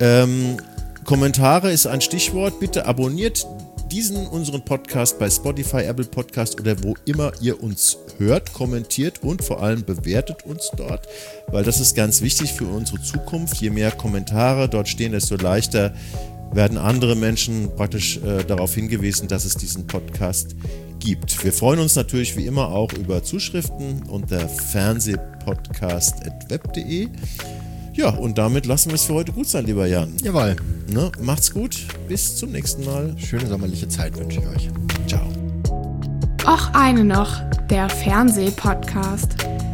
Kommentare ist ein Stichwort. Bitte abonniert unseren Podcast bei Spotify, Apple Podcast oder wo immer ihr uns hört. Kommentiert und vor allem bewertet uns dort, weil das ist ganz wichtig für unsere Zukunft. Je mehr Kommentare dort stehen, desto leichter werden andere Menschen praktisch darauf hingewiesen, dass es diesen Podcast gibt. Wir freuen uns natürlich wie immer auch über Zuschriften unter fernsehpodcast@web.de. Ja, und damit lassen wir es für heute gut sein, lieber Jan. Jawohl. Ne? Macht's gut, bis zum nächsten Mal. Schöne sommerliche Zeit wünsche ich euch. Ciao. Och eine noch, der Fernsehpodcast.